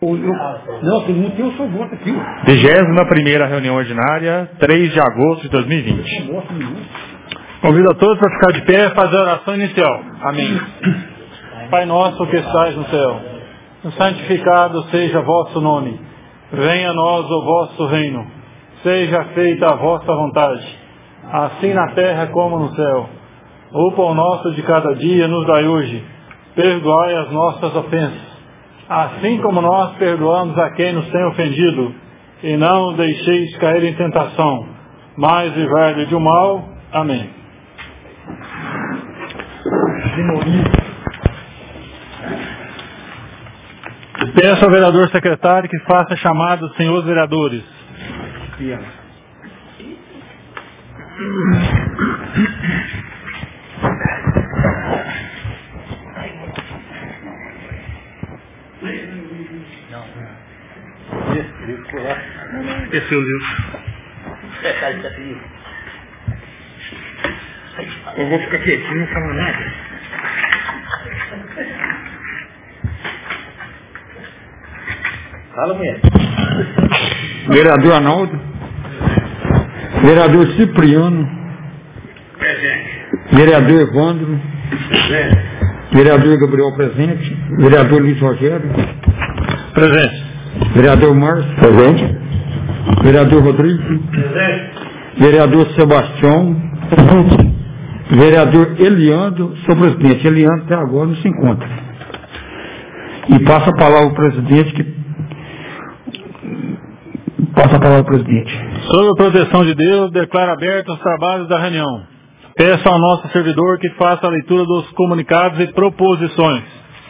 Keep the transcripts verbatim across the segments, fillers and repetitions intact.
Não, não tem o seu voto aqui. Vigésima primeira reunião ordinária, três de agosto de dois mil e vinte. Convido a todos para ficar de pé e fazer a oração inicial. Amém. Pai nosso que estais no céu, santificado seja vosso nome. Venha a nós o vosso reino. Seja feita a vossa vontade, assim na terra como no céu. O pão nosso de cada dia nos dai hoje. Perdoai as nossas ofensas, assim como nós perdoamos a quem nos tem ofendido. E não nos deixeis cair em tentação, mas livrai-nos do mal. Amém. Peço ao vereador secretário que faça a chamada dos senhores vereadores. Esqueci o livro. Eu vou ficar quietinho, não falo nada. Fala, mulher. Vereador Arnaldo. Vereador Cipriano. Presente. Vereador Evandro. Presente. Vereador Gabriel presente. Vereador Luiz Rogério. Presente. Vereador Márcio. Presente. Vereador Rodrigo. Presente. Vereador Sebastião. Presente. Vereador Eliandro. Sou presidente. Eliandro até agora não se encontra. E passa a palavra ao presidente que... Passa a palavra ao presidente. Sob a proteção de Deus, declaro abertos os trabalhos da reunião. Peço ao nosso servidor que faça a leitura dos comunicados e proposições.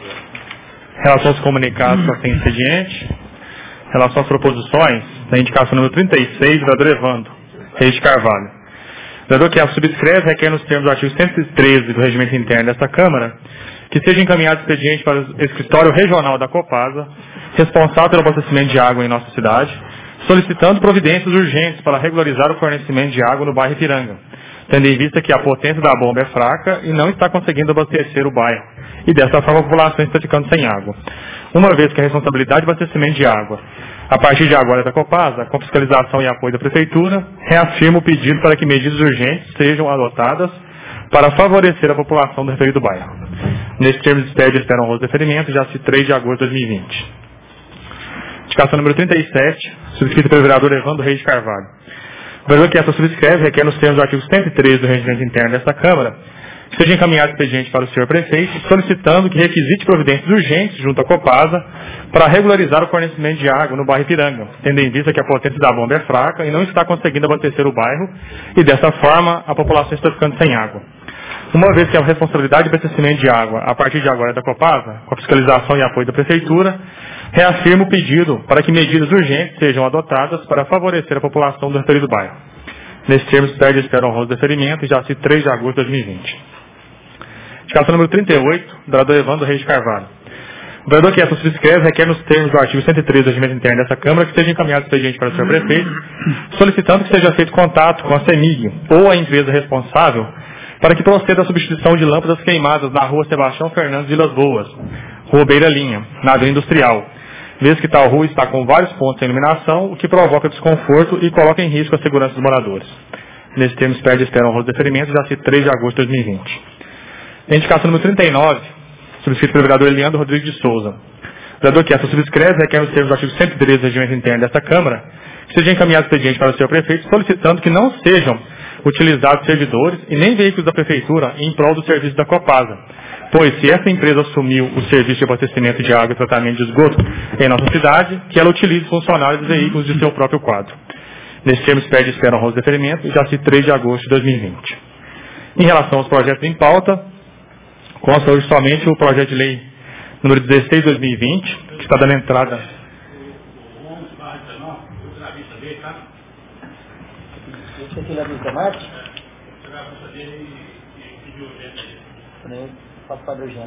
Em relação aos comunicados, só tem expediente. Em relação às proposições, na indicação número trinta e seis, vereador Evandro Reis de Carvalho. O vereador que a subscreve requer nos termos do artigo cento e treze do regimento interno desta Câmara que seja encaminhado expediente para o escritório regional da Copasa, responsável pelo abastecimento de água em nossa cidade, solicitando providências urgentes para regularizar o fornecimento de água no bairro Ipiranga, tendo em vista que a potência da bomba é fraca e não está conseguindo abastecer o bairro, e dessa forma a população está ficando sem água. Uma vez que a responsabilidade de abastecimento de água, a partir de agora é da Copasa, com fiscalização e apoio da Prefeitura, reafirma o pedido para que medidas urgentes sejam adotadas para favorecer a população do referido bairro. Nesse termo, expede e esperam os deferimentos, já se três de agosto de dois mil e vinte. Indicação número trinta e sete, subscrita pelo vereador Evandro Reis de Carvalho. O vereador que essa subscreve requer nos termos do artigo cento e treze do regimento interno desta Câmara que seja encaminhado expediente para o senhor prefeito, solicitando que requisite providências urgentes junto à Copasa para regularizar o fornecimento de água no bairro Ipiranga, tendo em vista que a potência da bomba é fraca e não está conseguindo abastecer o bairro, e dessa forma a população está ficando sem água. Uma vez que a responsabilidade de abastecimento de água, a partir de agora é da Copasa, com a fiscalização e apoio da Prefeitura, reafirma o pedido para que medidas urgentes sejam adotadas para favorecer a população do referido bairro. Nesse termo, pede e espera honroso deferimento, e já se três de agosto de dois mil e vinte. Indicação número trinta e oito, do vereador Evandro Reis de Carvalho. O vereador que essa subscreve requer nos termos do artigo cento e treze do regimento interno dessa Câmara que seja encaminhado expediente para o senhor prefeito, solicitando que seja feito contato com a CEMIG ou a empresa responsável para que proceda a substituição de lâmpadas queimadas na rua Sebastião Fernandes de Vilas Boas, rua Beira Linha, na Avenida Industrial, vez que tal rua está com vários pontos de iluminação, o que provoca desconforto e coloca em risco a segurança dos moradores. Nesse termo, pede e espera honroso deferimento, já se três de agosto de dois mil e vinte. A indicação número trinta e nove, subscrito pelo vereador Eliandro Rodrigues de Souza. O vereador que essa subscreve requer nos termos do artigo cento e treze do regimento interno desta Câmara que seja encaminhado expediente para o senhor prefeito, solicitando que não sejam utilizados servidores e nem veículos da Prefeitura em prol do serviço da Copasa, pois se essa empresa assumiu o serviço de abastecimento de água e tratamento de esgoto em nossa cidade, que ela utilize funcionários e veículos de seu próprio quadro. Nesse termo, pede e espera honroso deferimento, já se três de agosto de dois mil e vinte. Em relação aos projetos em pauta, consta hoje somente o projeto de lei número dezesseis de dois mil e vinte, que está dando entrada. Você tem a vista Marte? Pode fazer urgente.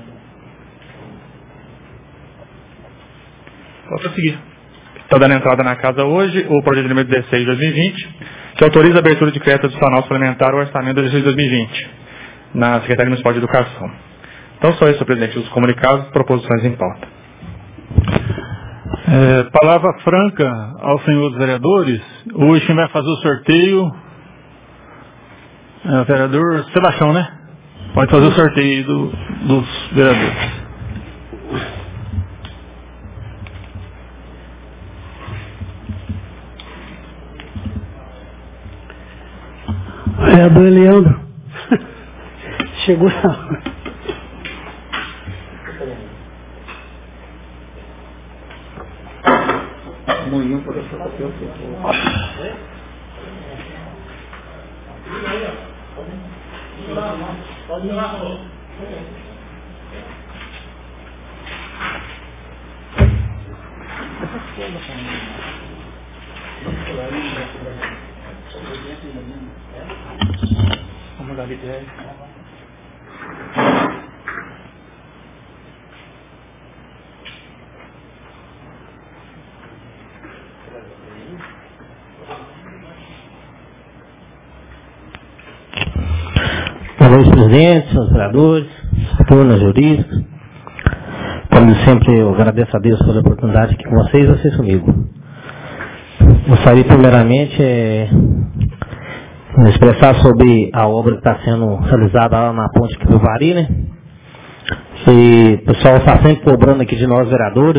Pode seguir. Está dando entrada na casa hoje o projeto de número dezesseis de dois mil e vinte, que autoriza a abertura de crédito adicional suplementar ao orçamento dezesseis de dois mil e vinte, na Secretaria Municipal de Educação. Então, só isso, senhor presidente, os comunicados e proposições em pauta. É, palavra franca aos senhores vereadores. Hoje quem vai fazer o sorteio é o vereador Sebastião, né? Pode fazer o sorteio do, dos vereadores. Vereador Leandro. Chegou na... Amanhã para essa papel. Pode ir lá. Vamos lá, Vitória. Boa noite, presidente, senhores vereadores, turma jurídica. Como sempre, eu agradeço a Deus pela oportunidade aqui com vocês e vocês comigo. Gostaria primeiramente é, de expressar sobre a obra que está sendo realizada lá na ponte que Vari, né? E o pessoal está sempre cobrando aqui de nós vereadores.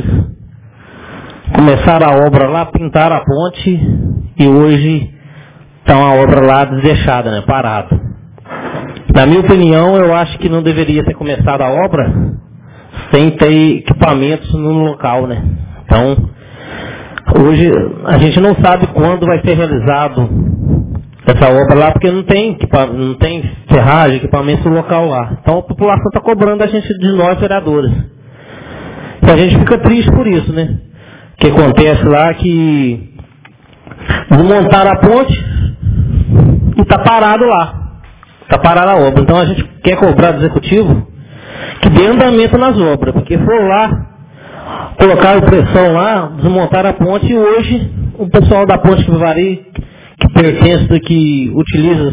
Começaram a obra lá, pintaram a ponte e hoje está uma obra lá desdeixada, né? Parada. Na minha opinião, eu acho que não deveria ter começado a obra sem ter equipamentos no local, né? Então, hoje a gente não sabe quando vai ser realizado essa obra lá, porque não tem, não tem ferragem, equipamento no local lá. Então a população está cobrando a gente de nós, vereadores. E a gente fica triste por isso, né? O que acontece lá é que desmontaram a ponte e está parado lá. Está parada a obra. Então a gente quer cobrar do executivo que dê andamento nas obras, porque foram lá, colocaram pressão lá, desmontaram a ponte e hoje o pessoal da ponte que Vari, que pertence, que utiliza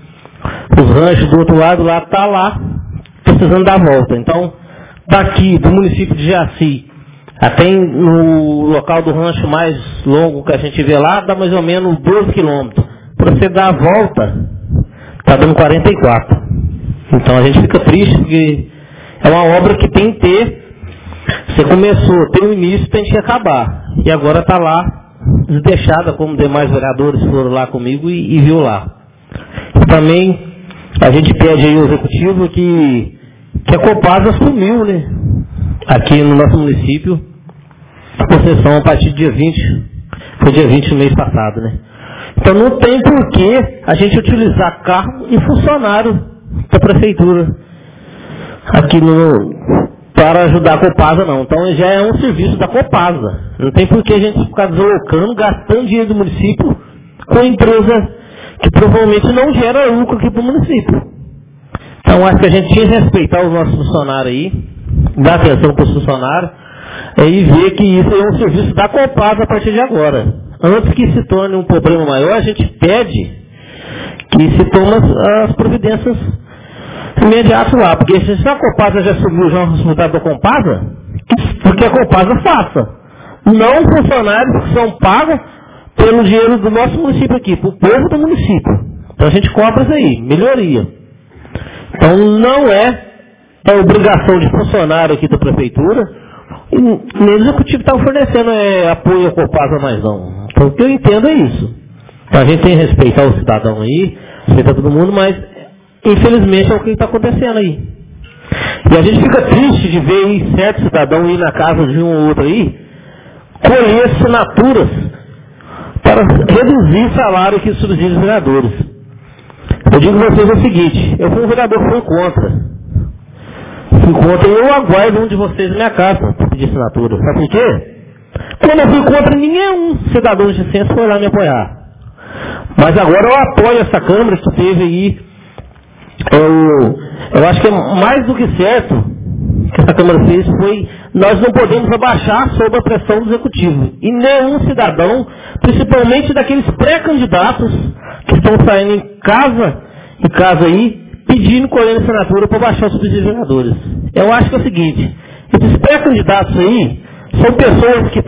os ranchos do outro lado lá, está lá precisando dar volta. Então, daqui do município de Jaci até no local do rancho mais longo que a gente vê lá, dá mais ou menos doze quilômetros. Para você dar a volta, está dando quarenta e quatro. Então a gente fica triste porque é uma obra que tem que ter. Você começou, tem um início, tem que acabar. E agora está lá, desdeixada, como demais vereadores foram lá comigo e, e viu lá. E também a gente pede aí ao executivo que, que a Copasa assumiu, né? Aqui no nosso município, a concessão a partir do dia vinte, foi dia vinte do mês passado, né? Então não tem por que a gente utilizar carro e funcionário da prefeitura aqui no, para ajudar a Copasa, não. Então já é um serviço da Copasa. Não tem por que a gente ficar deslocando, gastando dinheiro do município com empresa que provavelmente não gera lucro aqui para o município. Então acho que a gente tinha que respeitar os nossos funcionários aí, dar atenção para os funcionários e ver que isso é um serviço da Copasa a partir de agora. Antes que se torne um problema maior, a gente pede que se tome as, as providências imediatas lá. Porque se a Copasa já subiu já o resultado da Copasa, porque a Copasa faça. Não funcionários que são pagos pelo dinheiro do nosso município aqui, para o povo do município. Então a gente cobra isso aí, melhoria. Então não é a obrigação de funcionário aqui da prefeitura, e nem o executivo está fornecendo é, apoio à Copasa mais não. Então o que eu entendo é isso. Então a gente tem que respeitar o cidadão aí, respeitar todo mundo, mas infelizmente é o que está acontecendo aí. E a gente fica triste de ver aí certo cidadão ir na casa de um ou outro aí, colher assinaturas para reduzir o salário que subsidia os vereadores. Eu digo a vocês o seguinte, eu fui um vereador que foi contra. Fui contra e eu aguardo um de vocês na minha casa para pedir assinatura. Sabe por quê? Quando eu fui contra, nenhum cidadão de licença foi lá me apoiar. Mas agora eu apoio essa Câmara que teve aí. Eu, eu acho que é mais do que certo que essa Câmara fez foi, nós não podemos abaixar sob a pressão do Executivo. E nenhum cidadão, principalmente daqueles pré-candidatos que estão saindo em casa, em casa aí, pedindo, colhendo assinatura para baixar os subsídios de vereadores. Eu acho que é o seguinte, esses pré-candidatos aí são pessoas que estão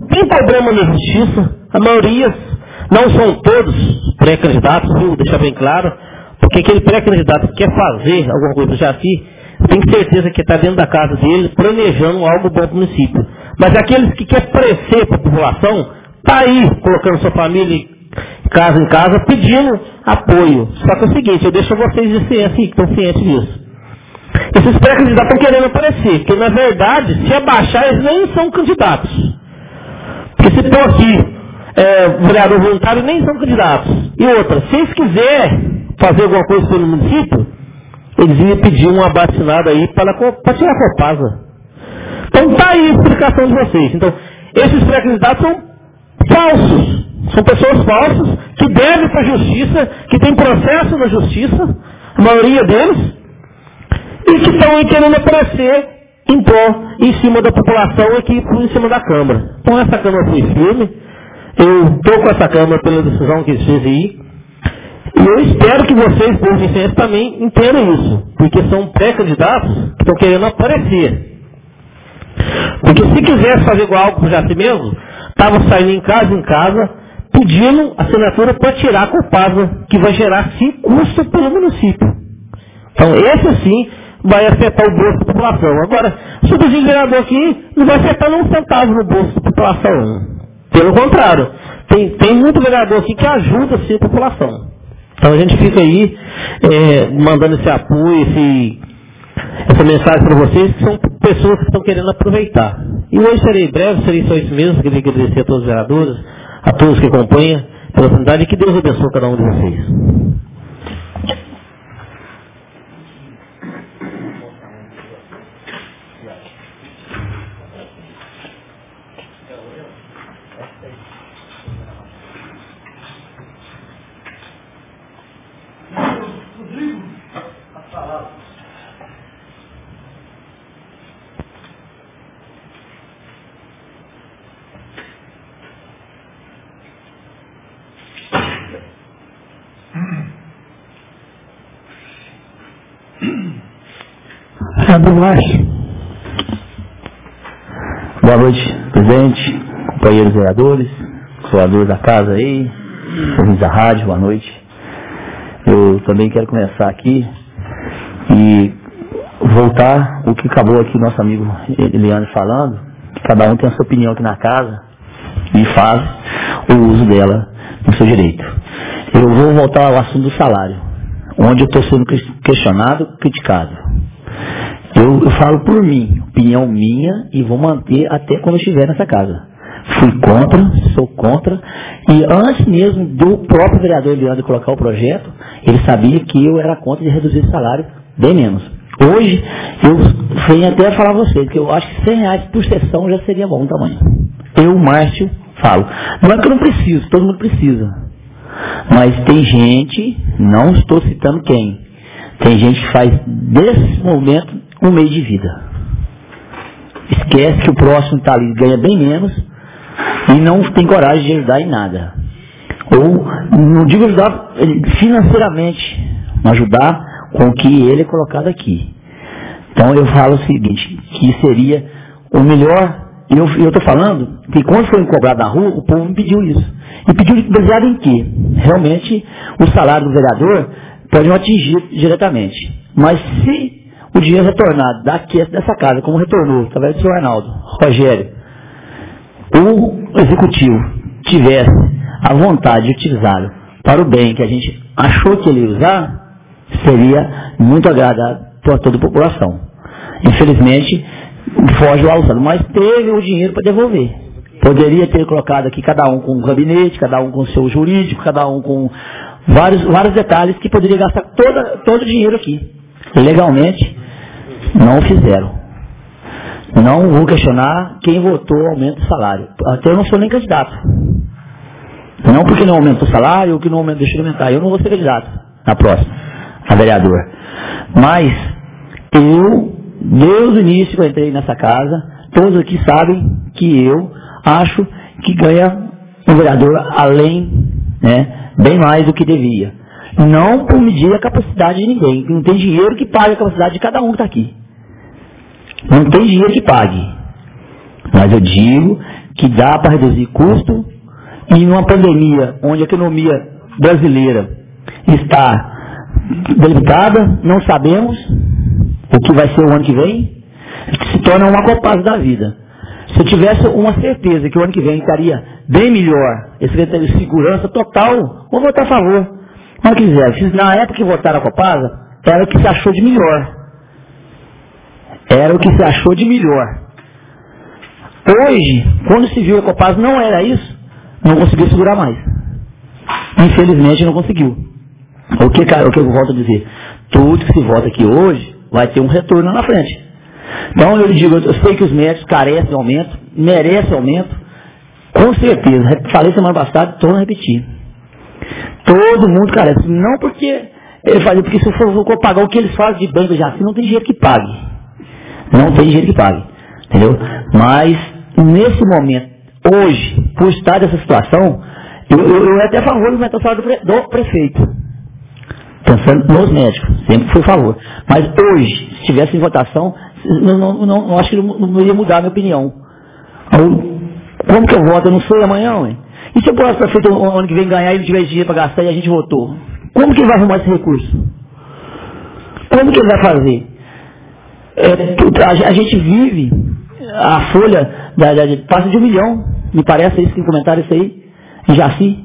tem problema na justiça, a maioria, não são todos pré-candidatos, vou deixar bem claro, porque aquele pré-candidato que quer fazer alguma coisa do Jaci, tem certeza que está dentro da casa dele, planejando algo bom para o município. Mas aqueles que querem parecer para a população, está aí, colocando sua família casa em casa, pedindo apoio. Só que é o seguinte, eu deixo vocês de ciência que estão cientes disso. Esses pré-candidatos estão querendo aparecer, porque na verdade, se abaixar, eles nem são candidatos. Porque se for aqui, é, vereador voluntário, nem são candidatos. E outra, se eles quiserem fazer alguma coisa pelo município, eles iam pedir um abaixo-assinado aí para, para tirar a Copasa. Então está aí a explicação de vocês. Então, esses pré-candidatos são falsos. São pessoas falsas que devem para a justiça, que tem processo na justiça, a maioria deles, e que estão aí querendo aparecer em pró, em cima da população aqui, em cima da Câmara. Então essa Câmara foi firme. Eu estou com essa Câmara pela decisão que eles fez aí. E eu espero que vocês, povo de ciência, também entendam isso. Porque são pré-candidatos que estão querendo aparecer. Porque se quisesse fazer igual algo para o Jaci mesmo, estava saindo em casa em casa, pedindo assinatura para tirar a Copasa, que vai gerar sim custo para o município. Então esse sim vai afetar o bolso da população. Agora, o subsídio vereador aqui não vai afetar nem um centavo no bolso da população. Pelo contrário, tem, tem muito vereador aqui que ajuda sim a população. Então a gente fica aí é, mandando esse apoio, esse, essa mensagem para vocês, que são pessoas que estão querendo aproveitar. E hoje serei breve, serei só isso mesmo. Queria agradecer a todos os vereadores, a todos que acompanham pela oportunidade, e que Deus abençoe cada um de vocês. Boa noite, presidente, companheiros vereadores, vereadores da casa aí, ouvintes da rádio, boa noite. Eu também quero começar aqui e voltar o que acabou aqui nosso amigo Eliane falando, que cada um tem a sua opinião aqui na casa e faz o uso dela no seu direito. Eu vou voltar ao assunto do salário, onde eu estou sendo questionado, criticado. Eu, eu falo por mim, opinião minha, e vou manter até quando eu estiver nessa casa. Fui contra, sou contra, e antes mesmo do próprio vereador Leandro colocar o projeto, ele sabia que eu era contra de reduzir esse salário bem menos. Hoje, eu venho até falar a vocês, que eu acho que cem reais por sessão já seria bom tamanho. Eu, Márcio, falo. Não é que eu não preciso, todo mundo precisa. Mas tem gente, não estou citando quem, tem gente que faz desse momento um meio de vida. Esquece que o próximo está ali, ganha bem menos e não tem coragem de ajudar em nada. Ou, não digo ajudar financeiramente, mas ajudar com o que ele é colocado aqui. Então eu falo o seguinte, que seria o melhor, e eu estou falando que quando foi cobrado na rua, o povo me pediu isso. E pediu baseado em quê? Realmente o salário do vereador pode não atingir diretamente. Mas se o dinheiro retornado daqui dessa casa, como retornou, através do senhor Arnaldo, Rogério, o executivo tivesse a vontade de utilizá-lo para o bem que a gente achou que ele ia usar, seria muito agradável para toda a população. Infelizmente, foge o alçado, mas teve o dinheiro para devolver. Poderia ter colocado aqui cada um com um gabinete, cada um com o seu jurídico, cada um com vários, vários detalhes que poderia gastar toda, todo o dinheiro aqui. Legalmente, não fizeram. Não vou questionar quem votou o aumento do salário. Até eu não sou nem candidato. Não porque não aumenta o salário ou que não aumenta, deixa eu aumentar. Eu não vou ser candidato na próxima, a vereador. Mas, eu, desde o início que eu entrei nessa casa, todos aqui sabem que eu acho que ganha um vereador além, né, bem mais do que devia. Não por medir a capacidade de ninguém. Não tem dinheiro que pague a capacidade de cada um que está aqui. Não tem dinheiro que pague. Mas eu digo que dá para reduzir custo, e numa pandemia onde a economia brasileira está delicada, não sabemos o que vai ser o ano que vem, se torna uma Copasa da vida. Se eu tivesse uma certeza que o ano que vem estaria bem melhor, esse secretário de segurança total, vou votar a favor. Não quiser, na época que votaram a Copasa, era o que se achou de melhor. Era o que se achou de melhor. Hoje, quando se viu a Copasa, não era isso, não conseguiu segurar mais. Infelizmente não conseguiu. O que, o que eu volto a dizer? Tudo que se vota aqui hoje vai ter um retorno na frente. Então eu digo, eu sei que os médicos carecem de aumento, merecem aumento, com certeza. Falei semana passada, estou a repetir. Todo mundo carece. Não porque ele fazia, porque se eu for, for pagar o que eles fazem de banco já assim, não tem dinheiro que pague. Não tem dinheiro que pague. Entendeu? Mas, nesse momento, hoje, por estar nessa situação, eu, eu, eu até a favor de aumentar o salário do, pre, do prefeito. Pensando nos médicos, sempre fui a favor. Mas hoje, se tivesse em votação, não, não, não, não acho que não, não ia mudar a minha opinião. Como que eu voto? Eu não sei amanhã, ué. E se o próximo prefeito o ano que vem ganhar e não tiver dinheiro para gastar e a gente votou? Como que ele vai arrumar esse recurso? Como que ele vai fazer? É, a, a gente vive, a folha da, da, passa de um milhão, me parece isso, que comentaram isso aí, em Jaci.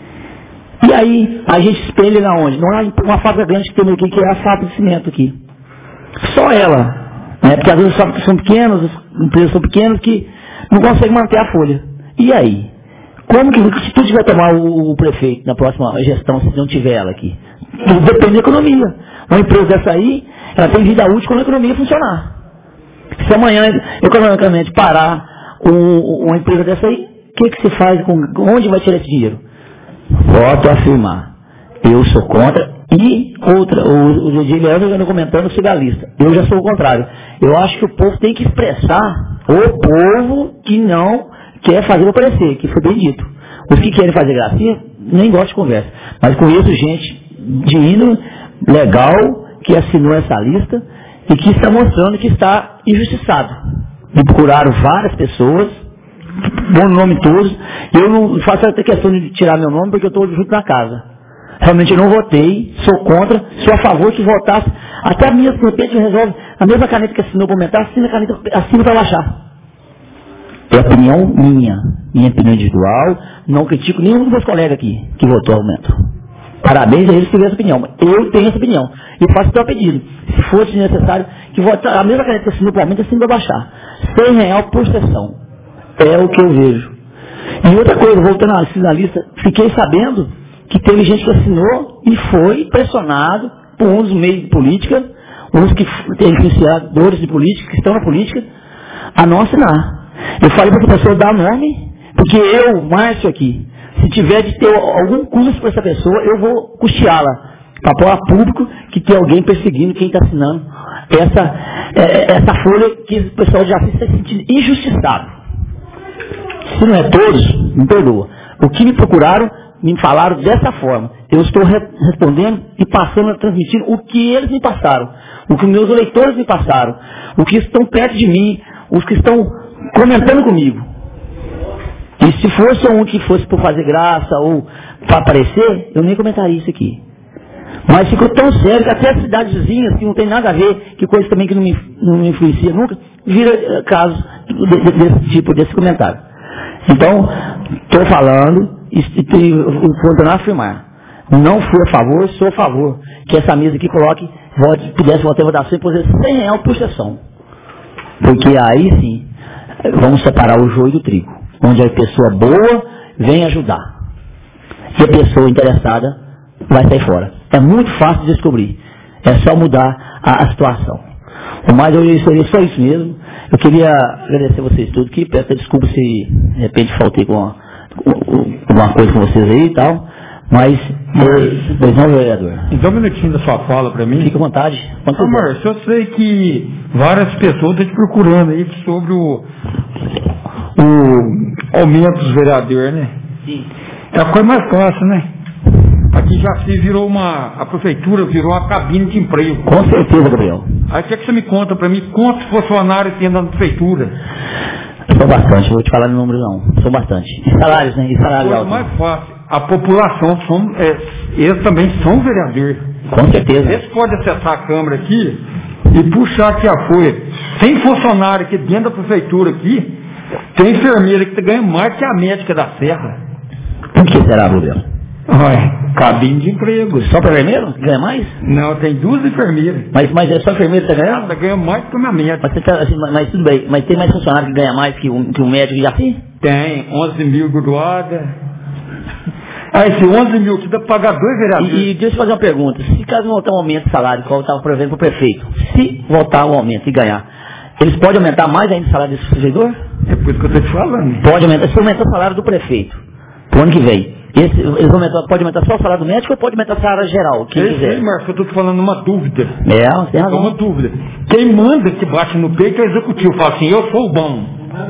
E aí, a gente espelha na onde? Não é uma fábrica grande que temos aqui, que é a fábrica de cimento aqui. Só ela. Né? Porque às vezes as fábricas são pequenas, as empresas são pequenas que não conseguem manter a folha. E aí? Como que, se tu tiver tomar o, o prefeito na próxima gestão, se não tiver ela aqui? Tudo depende da economia. Uma empresa dessa aí, ela tem vida útil quando a economia funcionar. Se amanhã, economicamente, parar um, uma empresa dessa aí, o que, que se faz? Com, onde vai tirar esse dinheiro? Volto a afirmar. Eu sou contra. E outra, o, o Diego Leandro anda comentando cigalista. Eu já sou o contrário. Eu acho que o povo tem que expressar o povo que não quer fazer o parecer, que foi bem dito. Os que querem fazer gracinha, nem gostam de conversa. Mas conheço gente de índole legal que assinou essa lista e que está mostrando que está injustiçado. Me procuraram várias pessoas, bom nome todos. Eu não faço até questão de tirar meu nome porque eu estou junto na casa. Realmente eu não votei, sou contra, sou a favor que votasse. Até a minha, de repente, resolve, a mesma caneta que assinou para aumentar, assina a caneta, assina para baixar. É opinião minha, minha opinião individual, não critico nenhum dos meus colegas aqui que votou aumento. Parabéns a eles que tiveram essa opinião. Eu tenho essa opinião. E faço o teu pedido. Se fosse necessário, que votar, a mesma caneta que assinou para aumento, assina para baixar. cem reais por sessão. É o que eu vejo. E outra coisa, voltando à lista, fiquei sabendo que teve gente que assinou e foi pressionado por um dos meios de política, uns que têm influenciadores de política, que estão na política, a não assinar. Eu falei para essa pessoa dar nome, porque eu, Márcio aqui, se tiver de ter algum custo para essa pessoa, eu vou custeá-la, para pôr a público que tem alguém perseguindo quem está assinando essa, é, essa folha que o pessoal já se sentindo injustiçado. Se não é todos, me perdoa. O que me procuraram, me falaram dessa forma. Eu estou re respondendo e passando a transmitir o que eles me passaram, o que meus eleitores me passaram, o que estão perto de mim, os que estão comentando comigo. E se fosse um que fosse por fazer graça ou para aparecer, eu nem comentaria isso aqui. Mas ficou tão sério que até as cidades vizinhas, que não tem nada a ver, que coisa também que não me, não me influencia nunca, vira caso desse tipo, desse comentário. Então, estou falando e vou continuar a afirmar. Não fui a favor, sou a favor que essa mesa aqui coloque, vote, pudesse votar em votação e pudesse cem reais por sessão. Porque aí sim, vamos separar o joio do trigo. Onde a pessoa boa vem ajudar. E a pessoa interessada vai sair fora. É muito fácil de descobrir. É só mudar a, a situação. Mas eu seria só isso mesmo. Eu queria agradecer a vocês todos, que peço desculpa se de repente faltei com uma, com uma coisa com vocês aí e tal. Mas, pois não, vereador. Então, um minutinho da sua fala para mim. Fique à vontade. Amor, eu sei que várias pessoas estão te procurando aí sobre o, o aumento dos vereadores, né? Sim. É a coisa mais fácil, né? Aqui já se virou uma, a prefeitura virou uma cabine de emprego. Com certeza, Gabriel. Aí o que, é que você me conta para mim? Quantos funcionários tem na prefeitura? São bastante, vou te falar no número não. São bastante. E salários, né? E salários altos. mais fácil. A população, são, é, eles também são vereadores. Com certeza. Eles podem acessar a Câmara aqui e puxar aqui a folha. Tem funcionário aqui dentro da prefeitura aqui, tem enfermeira que ganha mais que a médica da Serra. Por que será, Rubel? Olha, cabine de emprego. Só para enfermeiro? Ganha mais? Não, tem duas enfermeiras. Mas, mas é só enfermeiro que está ganhando? Ela ganha mais que a minha médica. Mas, você tá, assim, mas tudo bem, mas tem mais funcionário que ganha mais que um, que um médico já assim? Tem, onze mil doada. Ah, esse onze mil que dá para pagar dois vereadores. E, e deixa eu fazer uma pergunta. Se caso voltar um aumento de salário, qual estava prevendo para o prefeito, se voltar um aumento e ganhar, eles podem aumentar mais ainda o salário desse servidor? É por isso que eu estou te falando. Pode aumentar, se aumentar o salário do prefeito, pro ano que vem. Esse, eles aumentar, pode aumentar só o salário do médico ou pode aumentar o salário geral? Quem eu quiser. sei, Marcos, eu estou te falando uma dúvida. É, você tem razão. É uma dúvida. Quem manda que bate no peito é o executivo. Fala assim, eu sou o bom.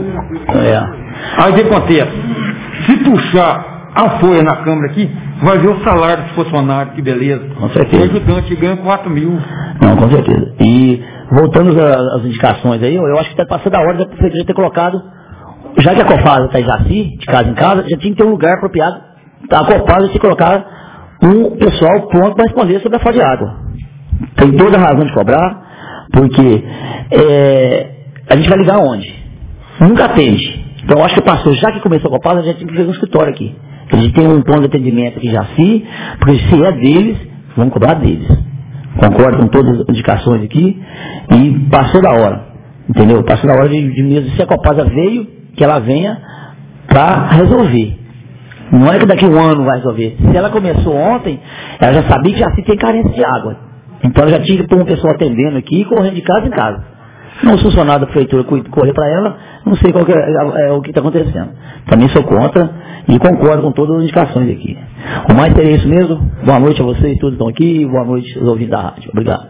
É. Aí o que acontece? Se puxar a folha na Câmara aqui, vai ver o salário dos funcionários, que beleza. Com certeza. O ajudante ganha quatro mil. Não, com certeza. E voltando às indicações aí, eu, eu acho que está passando a hora da prefeitura ter colocado, já que a Cofasa está em Jaci, de casa em casa, já tinha que ter um lugar apropriado. A Cofasa tinha que colocar um pessoal pronto para responder sobre a falta de água. Tem toda a razão de cobrar, porque é, a gente vai ligar onde? Nunca atende. Então eu acho que passou, já que começou a Cofasa, já tinha que fazer um escritório aqui. A gente tem um ponto de atendimento aqui em Jaci, porque se é deles, vamos cobrar deles. Concordo com todas as indicações aqui, e passou da hora, entendeu? Passou da hora de, de mesmo, se a Copasa veio, que ela venha para resolver. Não é que daqui a um ano vai resolver. Se ela começou ontem, ela já sabia que Jaci tem carência de água. Então ela já tinha que pôr uma pessoa atendendo aqui e correndo de casa em casa. Não os funcionários da prefeitura correr para ela, não sei qual que é, é, é o que está acontecendo. Também sou contra e concordo com todas as indicações aqui. O mais seria isso mesmo. Boa noite a vocês, todos estão aqui. Boa noite aos ouvintes da rádio. Obrigado.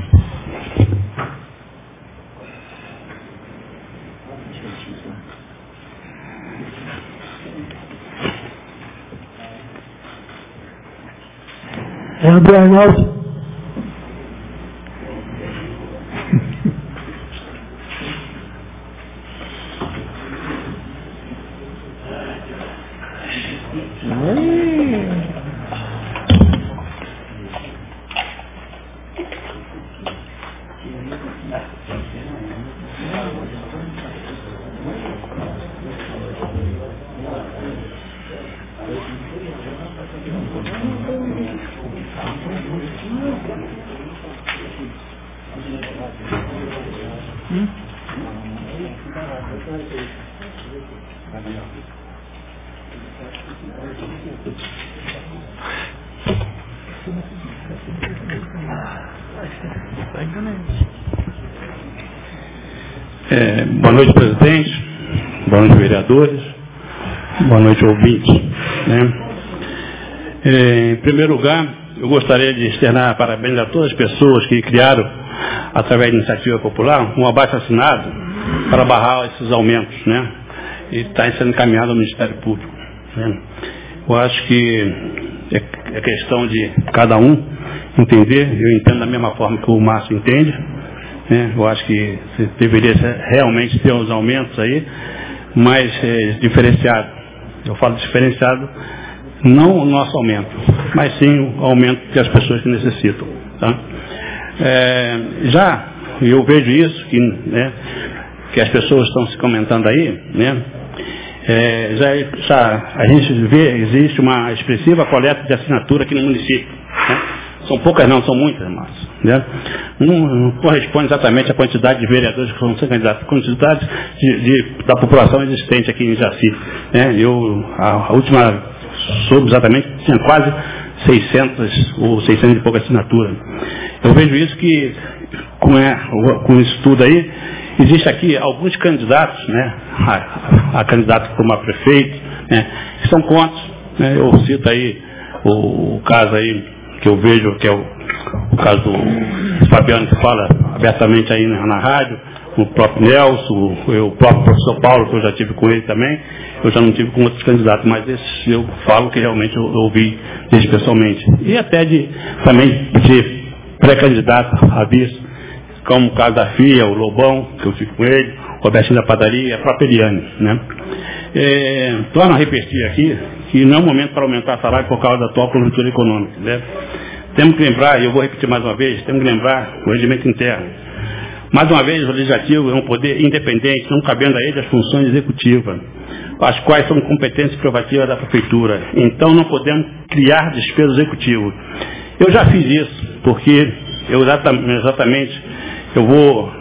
É o Arnaldo. É, boa noite, presidente. Boa noite, vereadores. Boa noite, ouvintes. Né? É, em primeiro lugar, eu gostaria de externar parabéns a todas as pessoas que criaram, através da iniciativa popular, um abaixo-assinado para barrar esses aumentos, né? E está sendo encaminhado ao Ministério Público. Né? Eu acho que é questão de cada um entender. Eu entendo da mesma forma que o Márcio entende. Né? Eu acho que deveria realmente ter uns aumentos aí, mas é, diferenciado. Eu falo diferenciado, não o nosso aumento, mas sim o aumento que as pessoas que necessitam. Tá? É, já eu vejo isso, que, né, que as pessoas estão se comentando aí, né? É, já, já a gente vê, existe uma expressiva coleta de assinatura aqui no município. Né? São poucas não, são muitas, mas né? não, não corresponde exatamente à quantidade de vereadores que vão ser candidatos, quantidade de, de, da população existente aqui em Jaci. Né? Eu, a, a última soube exatamente que tinha quase seiscentas ou seiscentas e pouca assinaturas. Eu vejo isso que com, é, com isso tudo aí, existe aqui alguns candidatos, né, a, a candidato como a prefeito, né, que são contra. Né? Eu cito aí o, o caso aí que eu vejo, que é o, o caso do Fabiano, que fala abertamente aí na, na rádio, o próprio Nelson, o, o próprio professor Paulo, que eu já tive com ele também. Eu já não tive com outros candidatos, mas esse eu falo que realmente eu, eu ouvi eles pessoalmente. E até de, também de pré-candidato a vice, como o caso da F I A, o Lobão, que eu tive com ele, Robertinho da Padaria e a própria Eliane, né? É, torno a repetir aqui que não é o momento para aumentar salário por causa da atual conjuntura econômica, né? Temos que lembrar, e eu vou repetir mais uma vez, temos que lembrar o regimento interno. Mais uma vez, o legislativo é um poder independente, não cabendo a ele as funções executivas, as quais são competências privativas da prefeitura. Então não podemos criar despesa executiva. Eu já fiz isso, porque eu exatamente eu vou,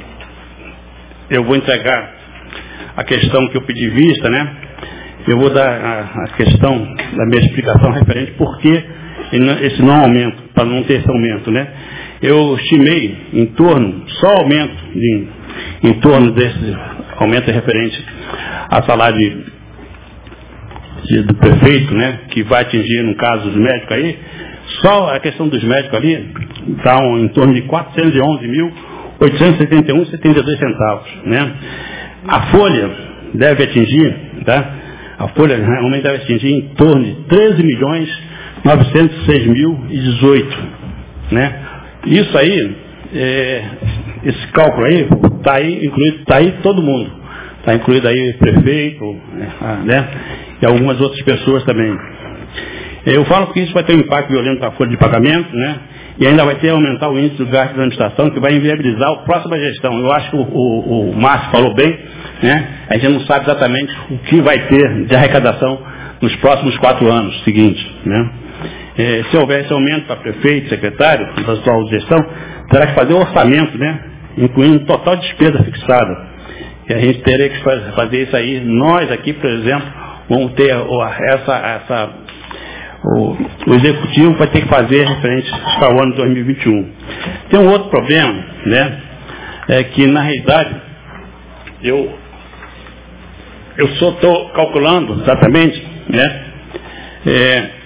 eu vou entregar a questão que eu pedi vista, né? Eu vou dar a, a questão da minha explicação referente por que esse não aumento, para não ter esse aumento, né? Eu estimei em torno, só aumento em, em torno desse aumento referente a salário de, de, do prefeito, né? Que vai atingir, no caso dos médicos aí, só a questão dos médicos ali está um, em torno de quatrocentos e onze mil, oitocentos e setenta e um vírgula setenta e dois centavos, né? A folha deve atingir, tá? A folha realmente deve atingir em torno de treze milhões novecentos e seis mil e dezoito, né? Isso aí, é, esse cálculo aí, está aí incluído, está aí todo mundo, está incluído aí prefeito, né? E algumas outras pessoas também. Eu falo que isso vai ter um impacto violento na folha de pagamento, né? E ainda vai ter aumentar o índice do gasto da administração, que vai inviabilizar a próxima gestão. Eu acho que o, o, o Márcio falou bem, né? A gente não sabe exatamente o que vai ter de arrecadação nos próximos quatro anos seguintes, né? É, se houver esse aumento para prefeito, secretário, da atual gestão, terá que fazer o orçamento, né? Incluindo total despesa fixada. E a gente teria que fazer isso aí. Nós aqui, por exemplo, vamos ter essa... essa O, o executivo vai ter que fazer referente ao ano de dois mil e vinte e um. Tem um outro problema, né? É que na realidade eu eu só estou calculando exatamente, né? É,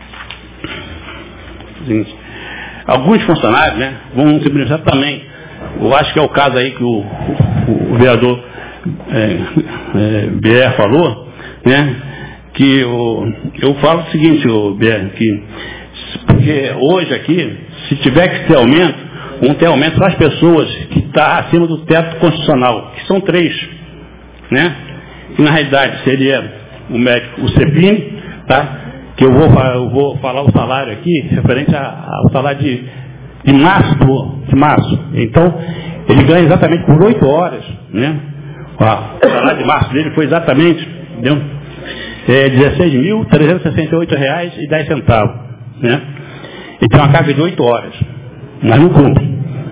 alguns funcionários, né, vão se beneficiar também. Eu acho que é o caso aí que o, o, o vereador é, é, B R falou, né? Que eu, eu falo o seguinte, o B R, que porque hoje aqui, se tiver que ter aumento, vão ter aumento para as pessoas que estão acima do teto constitucional, que são três, né? Que na realidade seria o médico, o CEPIM, tá? Que eu vou, eu vou falar o salário aqui, referente ao salário de, de março, de março. Então, ele ganha exatamente por oito horas, né? O salário de março dele foi exatamente, entendeu? É dezesseis mil trezentos e sessenta e oito reais e dez centavos, né? E tem uma carga de oito horas, mas não cumpre.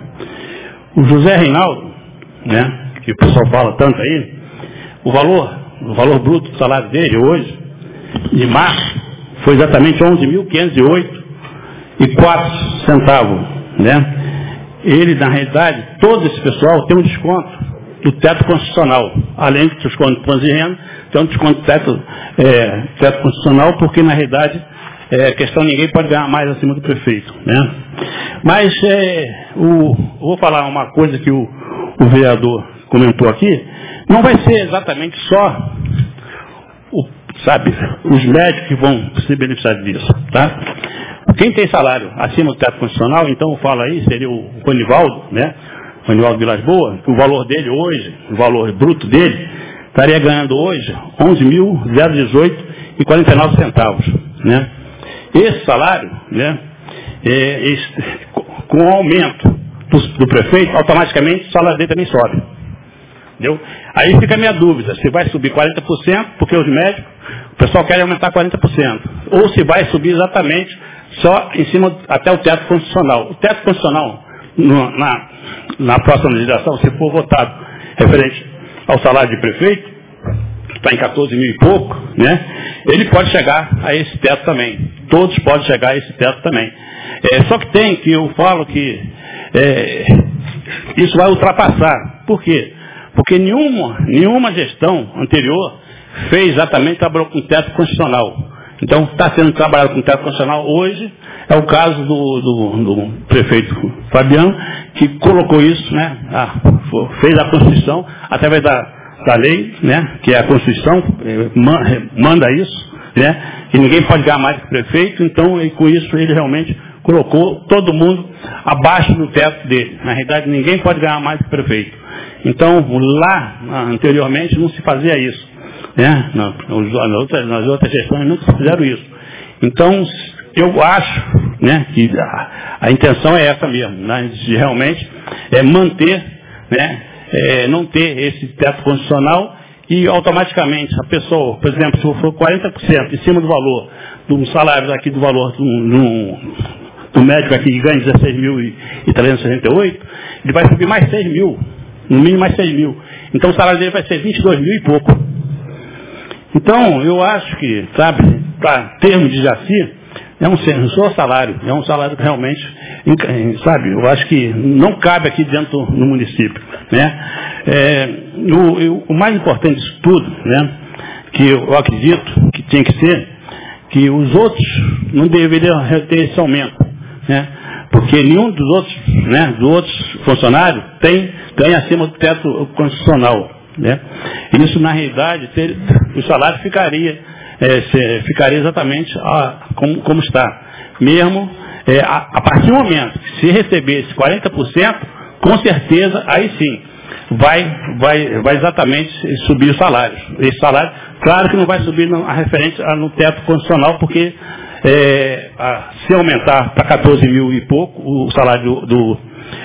O José Reinaldo, né? Que o pessoal fala tanto aí, o valor, o valor bruto do salário dele hoje, de março, foi exatamente onze mil quinhentos e oito e quatro centavos, né? Ele, na realidade, todo esse pessoal tem um desconto do teto constitucional, além do desconto de imposto de renda, tem um desconto do teto, é, teto constitucional, porque, na realidade, é questão ninguém pode ganhar mais acima do prefeito, né? Mas, é, o, eu vou falar uma coisa que o, o vereador comentou aqui, não vai ser exatamente só o sabe, os médicos que vão se beneficiar disso, tá? Quem tem salário acima do teto constitucional, então eu falo aí, seria o Ronivaldo, né? O Ronivaldo Vilas Boas, que o valor dele hoje, o valor bruto dele, estaria ganhando hoje onze mil dezoito e quarenta e nove centavos, né? Esse salário, né? É, esse, com o aumento do, do prefeito, automaticamente o salário dele também sobe. Entendeu? Aí fica a minha dúvida, se vai subir quarenta por cento, porque os médicos, o pessoal quer aumentar quarenta por cento, ou se vai subir exatamente só em cima, até o teto constitucional. O teto constitucional, no, na, na próxima legislação, se for votado referente ao salário de prefeito, está em quatorze mil e pouco, né? Ele pode chegar a esse teto também. Todos podem chegar a esse teto também. É, só que tem que eu falo que é, isso vai ultrapassar. Por quê? Porque nenhuma, nenhuma gestão anterior fez exatamente trabalhou com teto constitucional. Então, está sendo trabalhado com teto constitucional hoje, é o caso do, do, do prefeito Fabiano, que colocou isso, né, a, fez a Constituição, através da, da lei, né, que é a Constituição, manda isso, né, que ninguém pode ganhar mais que o prefeito, então, e com isso, ele realmente colocou todo mundo abaixo do teto dele. Na realidade, ninguém pode ganhar mais que o prefeito. Então, lá, anteriormente, não se fazia isso. Né? Não, nas, outras, nas outras gestões nunca se fizeram isso. Então, eu acho, né, que a, a intenção é essa mesmo, né, de realmente é manter, né, é, não ter esse teto constitucional e automaticamente a pessoa, por exemplo, se for quarenta por cento em cima do valor, do salário aqui do valor do, do, do médico aqui que ganha dezesseis mil e trezentos e sessenta e oito, ele vai subir mais seis mil, no mínimo mais seis mil. Então o salário dele vai ser vinte e dois mil e pouco. Então, eu acho que, sabe, para termos de Jaci, é um, não só salário, é um salário que realmente, sabe, eu acho que não cabe aqui dentro do município. Né? É, o, o mais importante disso tudo, né, que eu acredito que tinha que ser, que os outros não deveriam ter esse aumento. Né? Porque nenhum dos outros, né, dos outros funcionários tem, tem acima do teto constitucional. Né? Isso, na realidade, ter, o salário ficaria, é, se, ficaria exatamente a, como, como está. Mesmo é, a, a partir do momento que se recebesse quarenta por cento, com certeza, aí sim, vai, vai, vai exatamente subir o salário. Esse salário, claro que não vai subir no, a referente a, no teto constitucional, porque é, a, se aumentar para quatorze mil e pouco o salário do, do,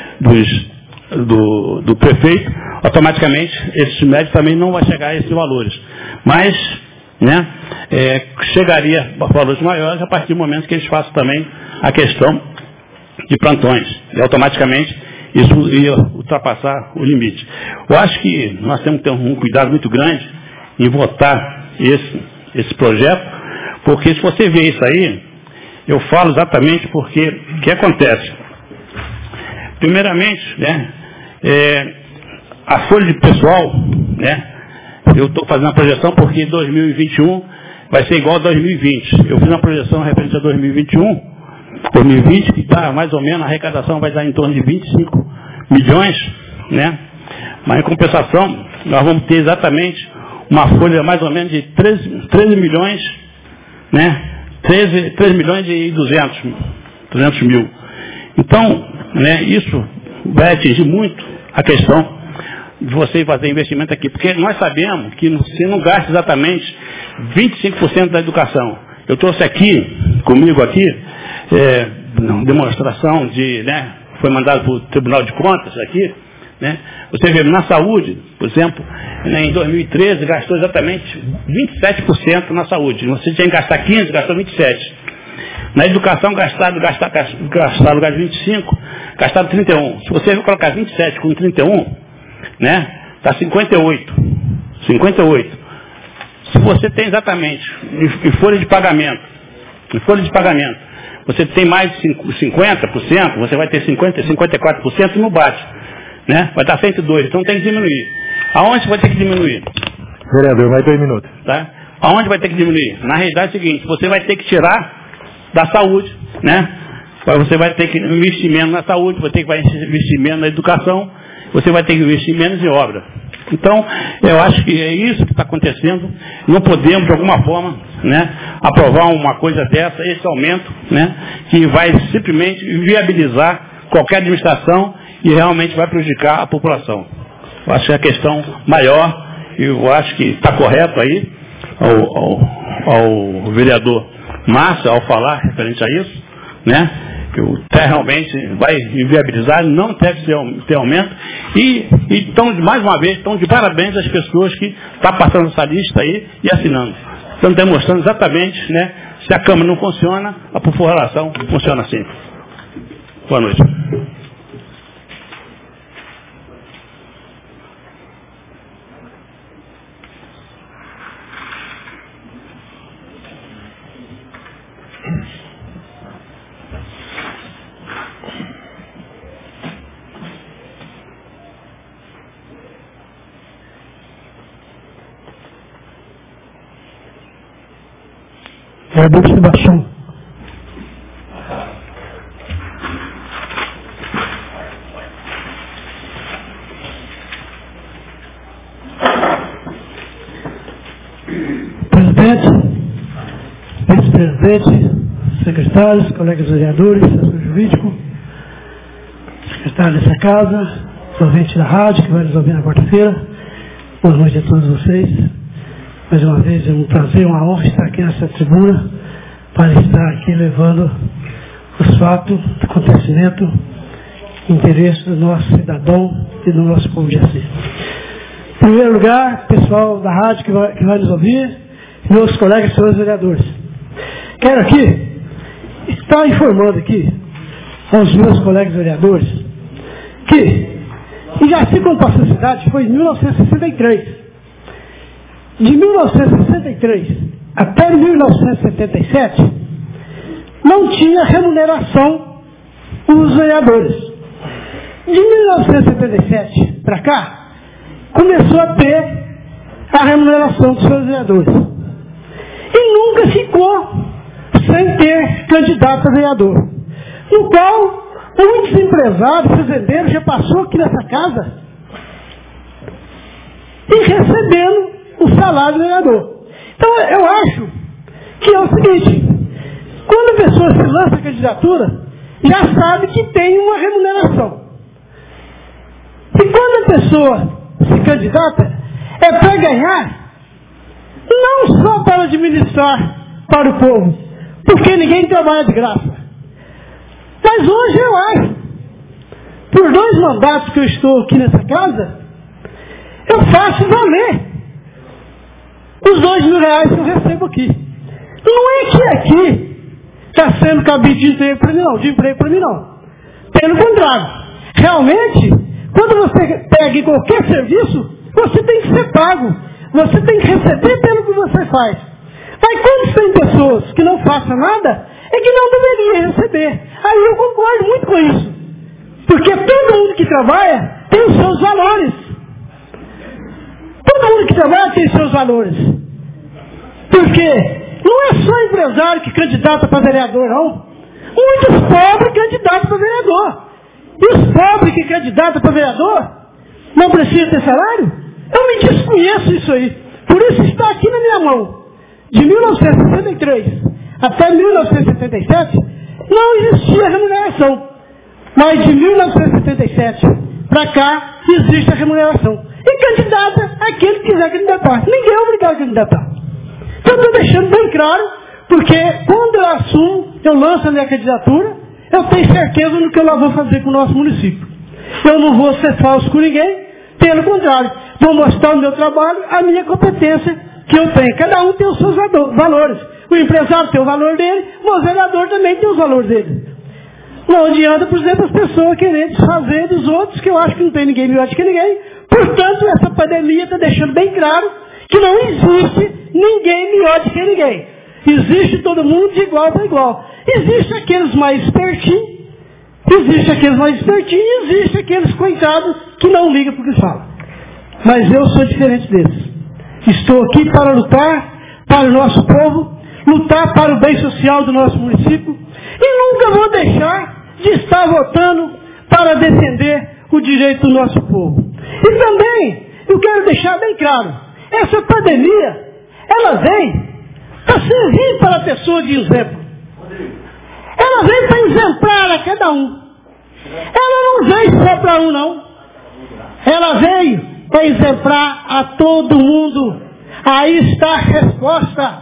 dos Do, do prefeito, automaticamente esses médicos também não vão chegar a esses valores. Mas, né, é, chegaria a valores maiores a partir do momento que eles façam também a questão de plantões. E automaticamente isso ia ultrapassar o limite. Eu acho que nós temos que ter um cuidado muito grande em votar esse, esse projeto, porque se você vê isso aí, eu falo exatamente porque o que acontece? Primeiramente, né, é, a folha de pessoal, né, eu estou fazendo a projeção porque dois mil e vinte e um vai ser igual a dois mil e vinte. Eu fiz uma projeção referente a dois mil e vinte e um, dois mil e vinte, que está mais ou menos, a arrecadação vai dar em torno de vinte e cinco milhões, né, mas em compensação, nós vamos ter exatamente uma folha mais ou menos de treze milhões, né, treze, treze milhões e duzentos mil. Então, né, isso vai atingir muito a questão de você fazer investimento aqui, porque nós sabemos que você não gasta exatamente vinte e cinco por cento da educação. Eu trouxe aqui, comigo aqui, é, uma demonstração de, né, foi mandado para o Tribunal de Contas aqui, né, você vê, na saúde, por exemplo, né, em dois mil e treze gastou exatamente vinte e sete por cento na saúde. Você tinha que gastar quinze por cento, gastou vinte e sete por cento. Na educação, gastado, gastado, gastado lugar de vinte e cinco, gastado trinta e um. Se você colocar vinte e sete com trinta e um, né, está cinquenta e oito. cinquenta e oito. Se você tem exatamente, em folha de pagamento, em folha de pagamento, você tem mais de cinquenta por cento, você vai ter cinquenta, cinquenta e quatro por cento no bate. Né? Vai estar cento e dois, então tem que diminuir. Aonde vai ter que diminuir? Vereador, mais dois minutos. Tá? Aonde vai ter que diminuir? Na realidade é o seguinte, você vai ter que tirar da saúde, né? Você vai ter que investir menos na saúde, vai ter que investir menos na educação, você vai ter que investir menos em obra. Então, eu acho que é isso que está acontecendo. Não podemos, de alguma forma, né, aprovar uma coisa dessa, esse aumento, né, que vai simplesmente viabilizar qualquer administração e realmente vai prejudicar a população. Eu acho que é a questão maior, e eu acho que está correto aí ao, ao, ao vereador Márcio, ao falar referente a isso, né, que o T E R realmente vai inviabilizar, não deve ter aumento, e então, mais uma vez, estão de parabéns às pessoas que estão passando essa lista aí e assinando. Estão demonstrando exatamente, né, se a Câmara não funciona, a população funciona assim. Boa noite. Vereador Sebastião. Presidente, vice-presidente, secretários, colegas vereadores, assessor jurídico, secretário dessa casa, ouvinte da rádio que vai nos ouvir na quarta-feira. Boa noite a todos vocês. Mais uma vez é um prazer, uma honra estar aqui nessa tribuna para estar aqui levando os fatos, o acontecimento, interesse do nosso cidadão e do nosso povo de Jaci. Em primeiro lugar, pessoal da rádio que vai, que vai nos ouvir, meus colegas, senhores vereadores. Quero aqui estar informando aqui aos meus colegas vereadores que em Jaci, como passou a cidade, foi em mil novecentos e sessenta e três. De mil novecentos e sessenta e três até mil novecentos e setenta e sete, não tinha remuneração os vereadores. De mil novecentos e setenta e sete para cá, começou a ter a remuneração dos seus vereadores. E nunca ficou sem ter candidato a vereador. No qual, muitos empresários, fazendeiros, já passou aqui nessa casa e recebendo o salário do vereador. Então, eu acho que é o seguinte, quando a pessoa se lança a candidatura, já sabe que tem uma remuneração. E quando a pessoa se candidata, é para ganhar, não só para administrar para o povo, porque ninguém trabalha de graça. Mas hoje eu acho, por dois mandatos que eu estou aqui nessa casa, eu faço valer os dois mil reais que eu recebo aqui. Não é que aqui está sendo cabide de emprego para mim não, de emprego para mim não. Pelo contrário, realmente, quando você pega em qualquer serviço, você tem que ser pago. Você tem que receber pelo que você faz. Mas quando tem pessoas que não façam nada, é que não deveria receber. Aí eu concordo muito com isso. Porque todo mundo que trabalha tem os seus valores. Todo mundo que trabalha tem os seus valores. Porque não é só empresário que candidata para vereador, não. Muitos pobres candidatam para vereador. E os pobres que candidatam para vereador não precisam ter salário? Eu me desconheço isso aí. Por isso está aqui na minha mão. De mil novecentos e sessenta e três até mil novecentos e setenta e sete, não existia remuneração. Mas de mil novecentos e setenta e sete para cá, existe a remuneração. E candidata aquele que quiser candidatar. Ninguém é obrigado a candidatar. Então eu estou deixando bem claro, porque quando eu assumo, eu lanço a minha candidatura, eu tenho certeza no que eu lá vou fazer com o nosso município. Eu não vou ser falso com ninguém, pelo contrário, vou mostrar o meu trabalho, a minha competência que eu tenho. Cada um tem os seus valores. O empresário tem o valor dele, o vereador também tem os valores dele. Não adianta, por exemplo, as pessoas querendo desfazer dos outros, que eu acho que não tem ninguém melhor do que ninguém. Portanto, essa pandemia está deixando bem claro que não existe ninguém melhor do que ninguém. Existe todo mundo de igual para igual. Existe aqueles mais espertinhos, existe aqueles mais espertinhos, existe aqueles coitados que não ligam para o que falam. Mas eu sou diferente deles. Estou aqui para lutar para o nosso povo, lutar para o bem social do nosso município e nunca vou deixar de estar votando para defender o direito do nosso povo. E também, eu quero deixar bem claro, essa pandemia, ela vem para servir para a pessoa de exemplo. Ela vem para exemplar a cada um. Ela não veio só para um, não. Ela veio para exemplar a todo mundo. Aí está a resposta.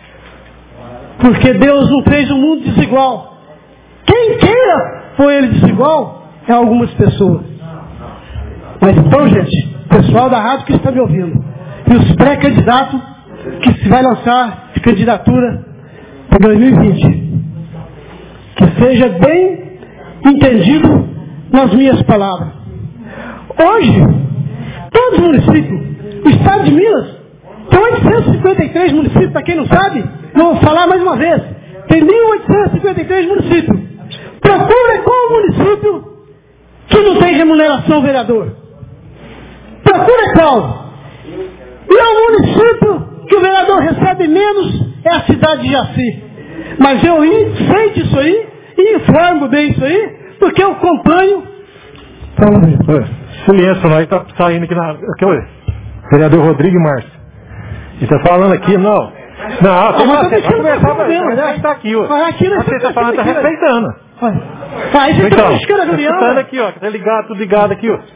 Porque Deus não fez o mundo desigual. Quem queira pôr ele desigual é algumas pessoas. Mas então, gente, pessoal da rádio que está me ouvindo, e os pré-candidatos que se vai lançar de candidatura para dois mil e vinte, que seja bem entendido nas minhas palavras. Hoje, todos os municípios, o estado de Minas, tem oitocentos e cinquenta e três municípios, para quem não sabe, vou falar mais uma vez, tem mil oitocentos e cinquenta e três municípios. Procura qual município que não tem remuneração vereador. Procura qual. E é o município que o vereador recebe menos é a cidade de Jaci. Mas eu sei disso aí e informo bem isso aí, porque eu acompanho. Então, silêncio, nós está saindo aqui na. Aqui, olha, vereador Rodrigo Márcio. Ele está falando aqui, não. Não, você vai conversar com ele, né? Está aqui, ó. Aqui você está falando, está respeitando. Aí você então, está buscando a reunião. Está aqui, ó. Está ligado, tudo ligado aqui, ó.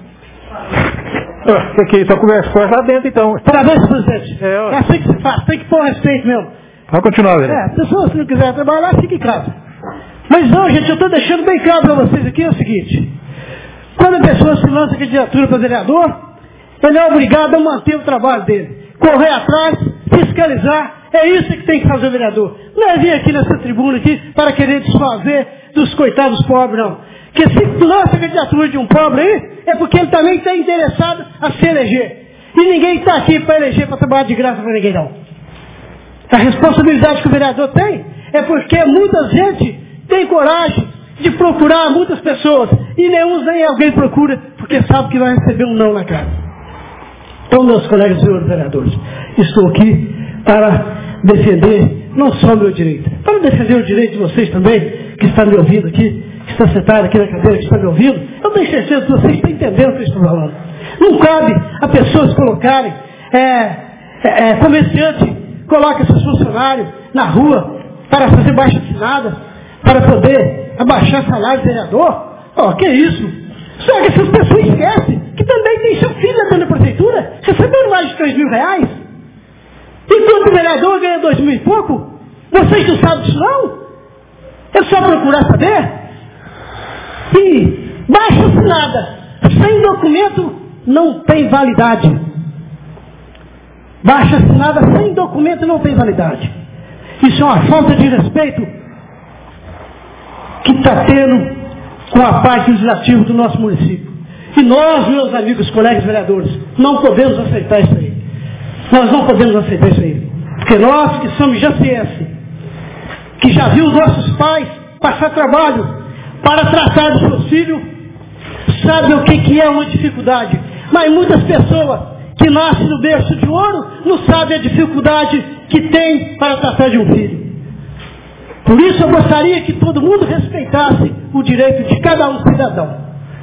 O que, que é isso? A conversa foi lá dentro, então. Parabéns, presidente. É, é assim que se faz, tem que pôr respeito mesmo. Pode continuar, velho. É, a pessoa, se não quiser trabalhar, fica em casa. Mas não, gente, eu estou deixando bem claro para vocês aqui é o seguinte. Quando a pessoa se lança candidatura para vereador, ele é obrigado a manter o trabalho dele. Correr atrás, fiscalizar, é isso que tem que fazer o vereador. Não é vir aqui nessa tribuna aqui para querer desfazer dos coitados pobres, não. Porque se lança a candidatura de um pobre aí, é porque ele também está interessado a se eleger. E ninguém está aqui para eleger, para trabalhar de graça para ninguém, não. A responsabilidade que o vereador tem é porque muita gente tem coragem de procurar muitas pessoas e nenhum nem alguém procura porque sabe que vai receber um não na cara. Então, meus colegas senhores vereadores, estou aqui para defender não só o meu direito, para defender o direito de vocês também, que estão me ouvindo aqui, que está sentado aqui na cadeira, que está me ouvindo. Eu tenho certeza que vocês estão entendendo o que eu estou falando. Não cabe a pessoas colocarem, é, é, é, comerciante, coloca seus funcionários na rua para fazer baixa assinada, para poder abaixar salário do vereador. Ó, oh, que isso? Só que essas pessoas esquecem que também tem seu filho dentro da prefeitura, recebendo mais de três mil reais. Enquanto o vereador ganha dois mil e pouco, vocês não sabem disso não? É só procurar saber. E baixa assinada, sem documento, não tem validade. Baixa assinada sem documento não tem validade. Isso é uma falta de respeito que está tendo com a parte legislativa do nosso município. E nós, meus amigos, colegas vereadores, não podemos aceitar isso aí. Nós não podemos aceitar isso aí. Porque nós que somos jaciense, que já viu os nossos pais passar trabalho para tratar dos seus filhos, sabem o que, que é uma dificuldade. Mas muitas pessoas que nascem no berço de ouro não sabem a dificuldade que tem para tratar de um filho. Por isso eu gostaria que todo mundo respeitasse o direito de cada um cidadão.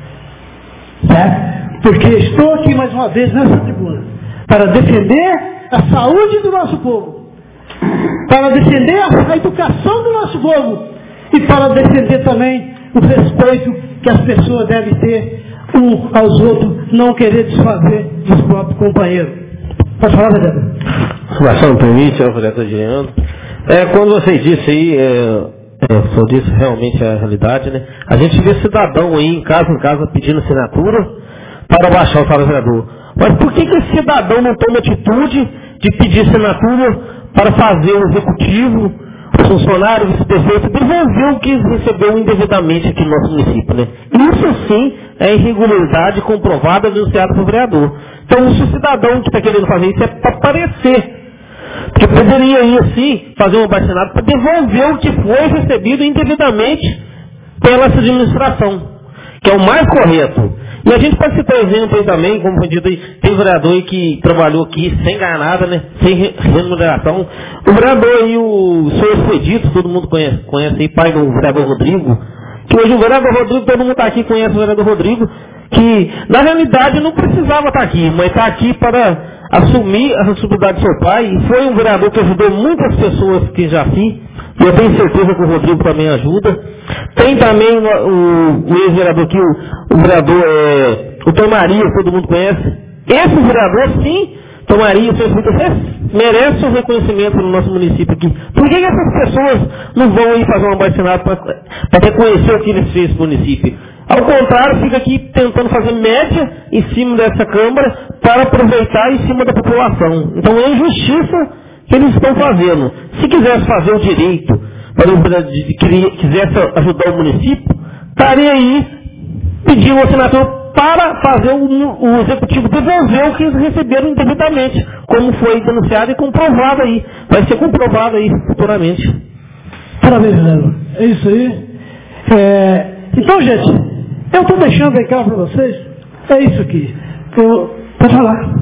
Certo? Porque estou aqui mais uma vez nessa tribuna para defender a saúde do nosso povo, para defender a educação do nosso povo e para defender também o respeito que as pessoas devem ter um aos outros, não querer desfazer dos próprios companheiros. Pode falar, vereador? Se não permite, é o vereador Adriano. É, quando você disse aí, é, é, o senhor disse realmente a realidade, né? A gente vê cidadão aí, em casa em casa, pedindo assinatura para baixar o salário do vereador. Mas por que que esse cidadão não toma atitude de pedir assinatura para fazer o executivo, os funcionários, o vice-prefeito, devolver o que recebeu indevidamente aqui no nosso município, né? Isso sim é irregularidade comprovada e denunciada pelo vereador. Então, se o cidadão que está querendo fazer isso é para aparecer. Porque poderia ir assim, fazer um abaixo-assinado para devolver o que foi recebido indevidamente pela essa administração, que é o mais correto. E a gente pode citar exemplo aí também, como foi dito aí, tem vereador aí que trabalhou aqui sem ganhar nada, né? Sem remuneração. O vereador aí, o senhor Expedito, todo mundo conhece, conhece aí, pai do vereador Rodrigo, que hoje o vereador Rodrigo, todo mundo está aqui, conhece o vereador Rodrigo, que na realidade não precisava estar aqui, mas está aqui para assumir a responsabilidade do seu pai, e foi um vereador que ajudou muitas pessoas que já vi, e eu tenho certeza que o Rodrigo também ajuda. Tem também o, o, o ex-vereador aqui, o, o vereador, é, o Tom Maria, todo mundo conhece. Esse vereador, sim, Tom Maria, merece um reconhecimento no nosso município aqui. Por que essas pessoas não vão ir fazer um abaixo-assinado para reconhecer o que eles fez no município? Ao contrário, fica aqui tentando fazer média em cima dessa Câmara para aproveitar em cima da população. Então é injustiça que eles estão fazendo. Se quisesse fazer o direito, se quisesse ajudar o município, estaria aí pedindo uma assinatura para fazer o, o executivo devolver o que eles receberam indevidamente, como foi denunciado e comprovado aí. Vai ser comprovado aí futuramente. Parabéns, vereador. É isso aí. É... Então, gente, eu estou deixando bem claro para vocês, é isso aqui. Eu... Pode falar.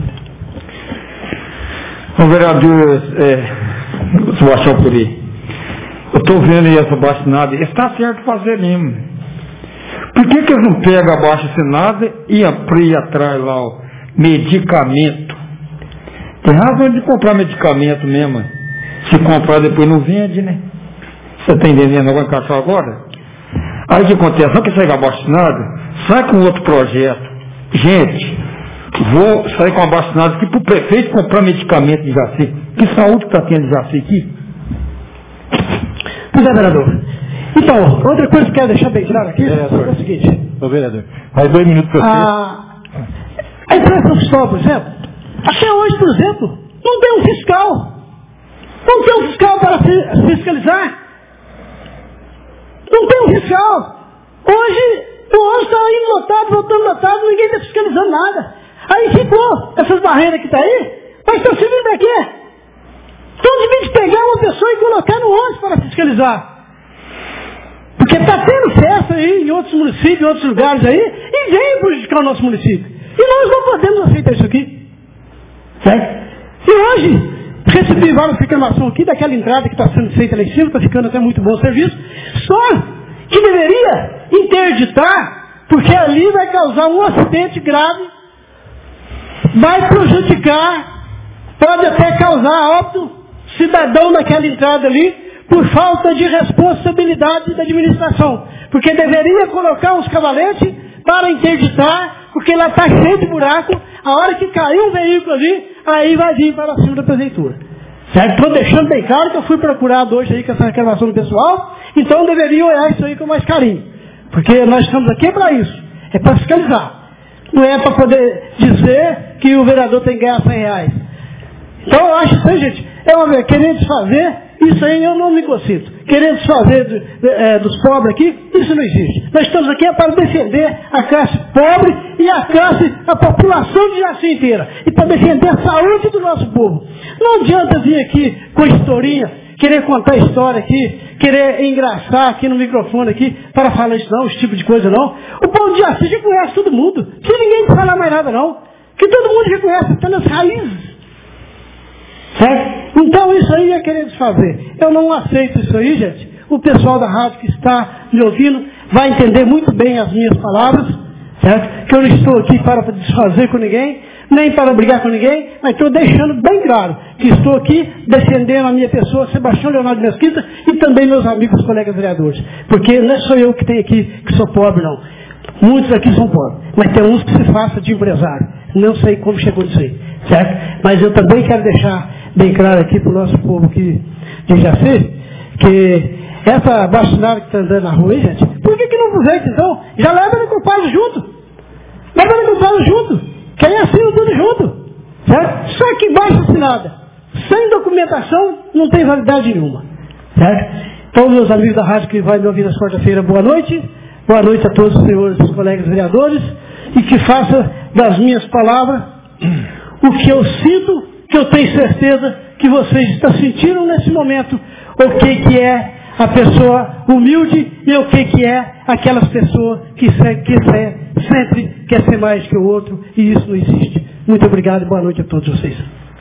O vereador é, Sebastião Puri, eu estou vendo aí essa abaixo-assinada, está certo fazer mesmo. Por que que eles não pegam a abaixo-assinada e ampliam atrás lá o medicamento? Tem razão de comprar medicamento mesmo. Se comprar depois não vende, né? Você está entendendo agora, encaixou agora? Aí o que acontece? Não que seja abaixo-assinado, sai com outro projeto gente, vou sair com uma bastinada aqui para o prefeito comprar medicamento de Jaci. Que saúde que está tendo de Jaci aqui? Pois é, vereador. Então, outra coisa que eu quero deixar bem claro aqui vereador. É o seguinte. Ô, vereador, mais dois minutos para você. A, a imprensa fiscal, por exemplo, até hoje, por exemplo, não tem um fiscal. Não tem um fiscal para fiscalizar. Não tem um fiscal. Hoje, o ônibus está indo lotado, voltando lotado, ninguém está fiscalizando nada. Aí ficou essas barreiras que está aí, mas estão servindo para quê? Então devia de pegar uma pessoa e colocar no ônibus para fiscalizar. Porque está tendo festa aí em outros municípios, em outros lugares aí, e vem prejudicar o nosso município. E nós não podemos aceitar isso aqui. Certo? E hoje, recebi várias reclamações aqui daquela entrada que está sendo feita lá em cima, está ficando até muito bom o serviço, só que deveria interditar, porque ali vai causar um acidente grave, vai prejudicar, pode até causar óbito cidadão naquela entrada ali, por falta de responsabilidade da administração. Porque deveria colocar uns cavaletes para interditar, porque lá está cheio de buraco, a hora que cair um veículo ali, aí vai vir para cima da prefeitura. Certo? Estou deixando bem claro que eu fui procurado hoje aí com essa reclamação do pessoal, então deveria olhar isso aí com mais carinho. Porque nós estamos aqui para isso, é para fiscalizar. Não é para poder dizer que o vereador tem que ganhar cem reais. Então eu acho isso, gente, é uma querendo desfazer, isso aí eu não me consinto. Querendo desfazer de, de, é, dos pobres aqui, isso não existe. Nós estamos aqui é para defender a classe pobre e a classe, a população de Jaci inteira. E para defender a saúde do nosso povo. Não adianta vir aqui com historinha, querer contar história aqui, querer engraçar aqui no microfone aqui, para falar isso não, esse tipo de coisa não. O povo de Jaci já conhece todo mundo. Não precisa ninguém falar mais nada não. Que todo mundo já conhece, está nas raízes. Certo? Então isso aí é querer desfazer. Eu não aceito isso aí, gente. O pessoal da rádio que está me ouvindo vai entender muito bem as minhas palavras, certo? Que eu não estou aqui para desfazer com ninguém, nem para brigar com ninguém, mas estou deixando bem claro que estou aqui defendendo a minha pessoa, Sebastião Leonardo Mesquita, e também meus amigos, colegas vereadores. Porque não é só eu que tenho aqui que sou pobre, não. Muitos aqui são pobres, mas tem uns que se faça de empresário. Não sei como chegou nisso aí, certo? Mas eu também quero deixar bem claro aqui para o nosso povo que de Jaci, que essa bastinada que está andando na rua aí, gente, por que que não aproveita então? Já leva ele com o pai junto. Leva ele com o pai junto. Que aí assina tudo junto. Certo? Só que baixa assinada. Sem documentação, não tem validade nenhuma. Certo? Então, meus amigos da rádio que vai me ouvir na quarta-feira, boa noite. Boa noite a todos os senhores e colegas vereadores. E que faça das minhas palavras o que eu sinto, que eu tenho certeza que vocês estão sentindo nesse momento, o que, que é a pessoa humilde e o que, que é aquelas pessoas que, que sempre quer ser mais que o outro, e isso não existe. Muito obrigado e boa noite a todos vocês.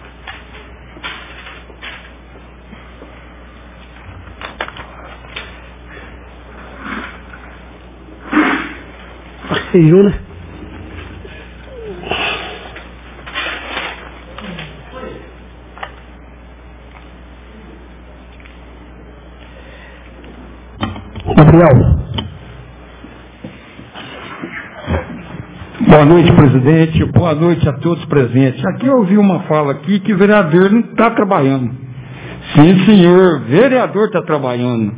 E né? Gabriel. Boa noite, presidente. Boa noite a todos presentes. Aqui eu ouvi uma fala aqui que o vereador não está trabalhando. Sim, senhor, vereador está trabalhando.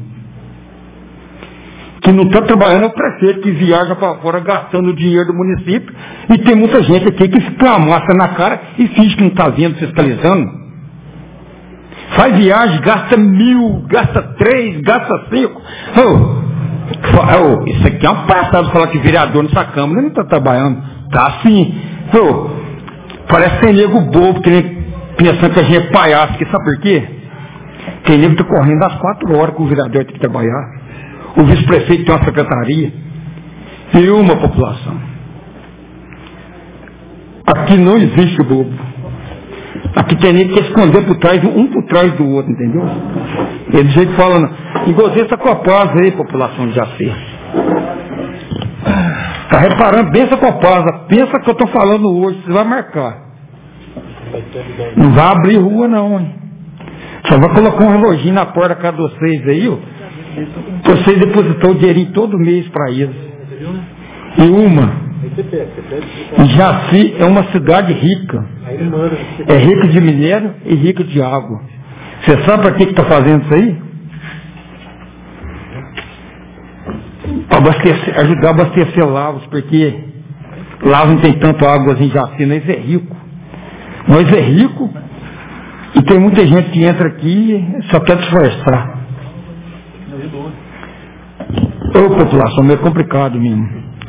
Que não está trabalhando é o prefeito que viaja para fora gastando o dinheiro do município, e tem muita gente aqui que fica uma massa na cara e finge que não está vendo, fiscalizando. Faz viagem, gasta mil, gasta três, gasta cinco. Oh, oh, isso aqui é um passado falar que vereador nessa Câmara não está trabalhando. Tá assim. Oh, parece que tem nego bobo, que nem, pensando que a gente é palhaço. Que sabe por quê? Tem nego que está correndo às quatro horas que o vereador tem que trabalhar. O vice-prefeito tem uma secretaria. E uma população. Aqui não existe bobo. Aqui tem nem que esconder por trás, um por trás do outro, entendeu? Ele diz que fala, engozeça essa Copasa aí, população de Jaci. Tá reparando, pensa Copasa, pensa que eu tô falando hoje, você vai marcar. Não vai abrir rua não, hein? Só vai colocar um reloginho na porta cada vocês aí, ó. Vocês depositou o dinheirinho todo mês para eles. E uma, Jaci é uma cidade rica. É rica de minério e rica de água. Você sabe para que está fazendo isso aí? Para abastecer, ajudar a abastecer Lavras, porque Lavras não tem tanto água em Jaci, nós é rico. Nós é rico e tem muita gente que entra aqui e só quer disfarçar. Ô população, meio complicado mesmo.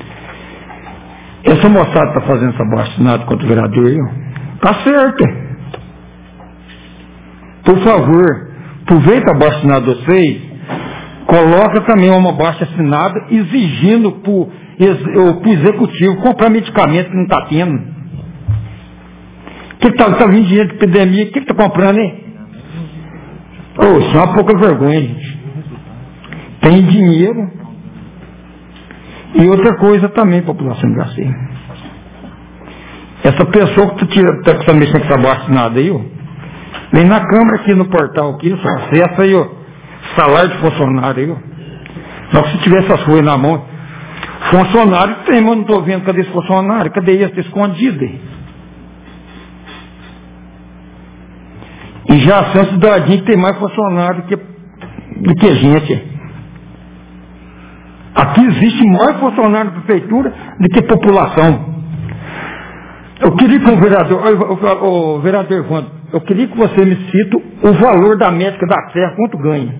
Essa moçada está fazendo essa bastinada contra o vereador aí, tá certo. Por favor, aproveita a bastinada de vocês, coloca também uma baixa assinada exigindo para o executivo comprar medicamento que não está tendo. O que está tá vindo dinheiro de epidemia? O que está comprando, hein? Oh, isso é uma pouca vergonha, gente. Tem dinheiro. E outra coisa também, população de Jaci. Essa pessoa que tu tira, tá, tá mexendo com essa bastinada aí, ó, vem na câmara aqui no portal aqui, só acessa aí, ó, salário de funcionário aí, ó. Só que se tiver essas coisas na mão, funcionário tem, mas não estou vendo, cadê esse funcionário? Cadê esse? Está escondido aí. E já são cidadinhos que tem mais funcionário do que, do que gente. Aqui existe mais funcionário da prefeitura do que população. Eu queria que o vereador, o, o, o vereador Evandro, eu queria que você me cite o valor da médica da Serra, quanto ganha.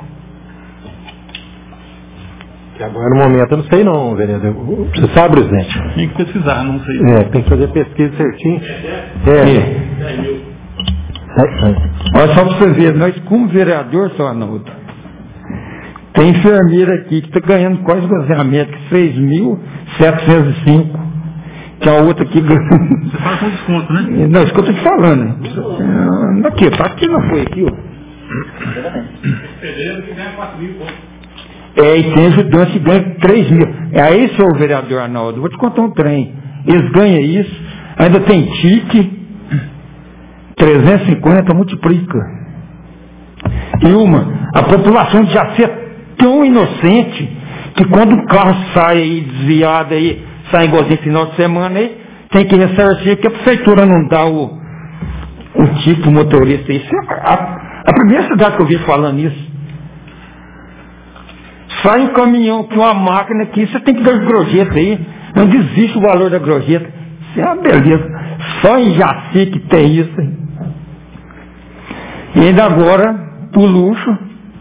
Que agora no momento eu não sei não, vereador. Você sabe, presidente? Tem que pesquisar, não sei. É, tem que fazer pesquisa certinho. É. é. Olha só para você ver, nós como vereador, só Arnaldo, tem enfermeira aqui que está ganhando quase a médica, seis mil setecentos e cinco, que a outra aqui ganha. Você faz com desconto, né? Não, isso que eu estou te falando. Aqui, tá aqui, não foi aqui, ó. Pedreiro que ganha quatro mil, pô. É, e tem ajudante que ganha três mil. É aí, senhor vereador Arnaldo, vou te contar um trem. Eles ganham isso, ainda tem tique, trezentos e cinquenta multiplica. E uma, a população de Jaci é tão inocente que quando o carro sai aí desviado aí, sai igualzinho final de semana aí, tem que ressarcir, que a prefeitura não dá o, o tipo motorista. Isso é a, a primeira cidade que eu vi falando isso. Sai um caminhão com uma máquina aqui, você tem que dar as gorjetas aí, não existe o valor da gorjeta. Isso é uma beleza. Só em Jaci que tem isso aí. E ainda agora, o luxo,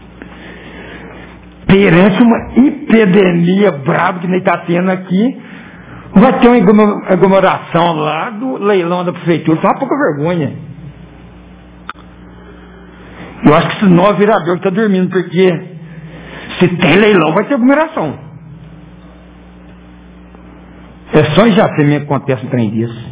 perante uma epidemia brava que nem está tendo aqui, vai ter uma aglomeração lá do leilão da prefeitura. Isso é uma pouca vergonha. Eu acho que esse novo vereador que está dormindo, porque se tem leilão vai ter aglomeração. É só em Jaci mesmo que acontece um trem disso.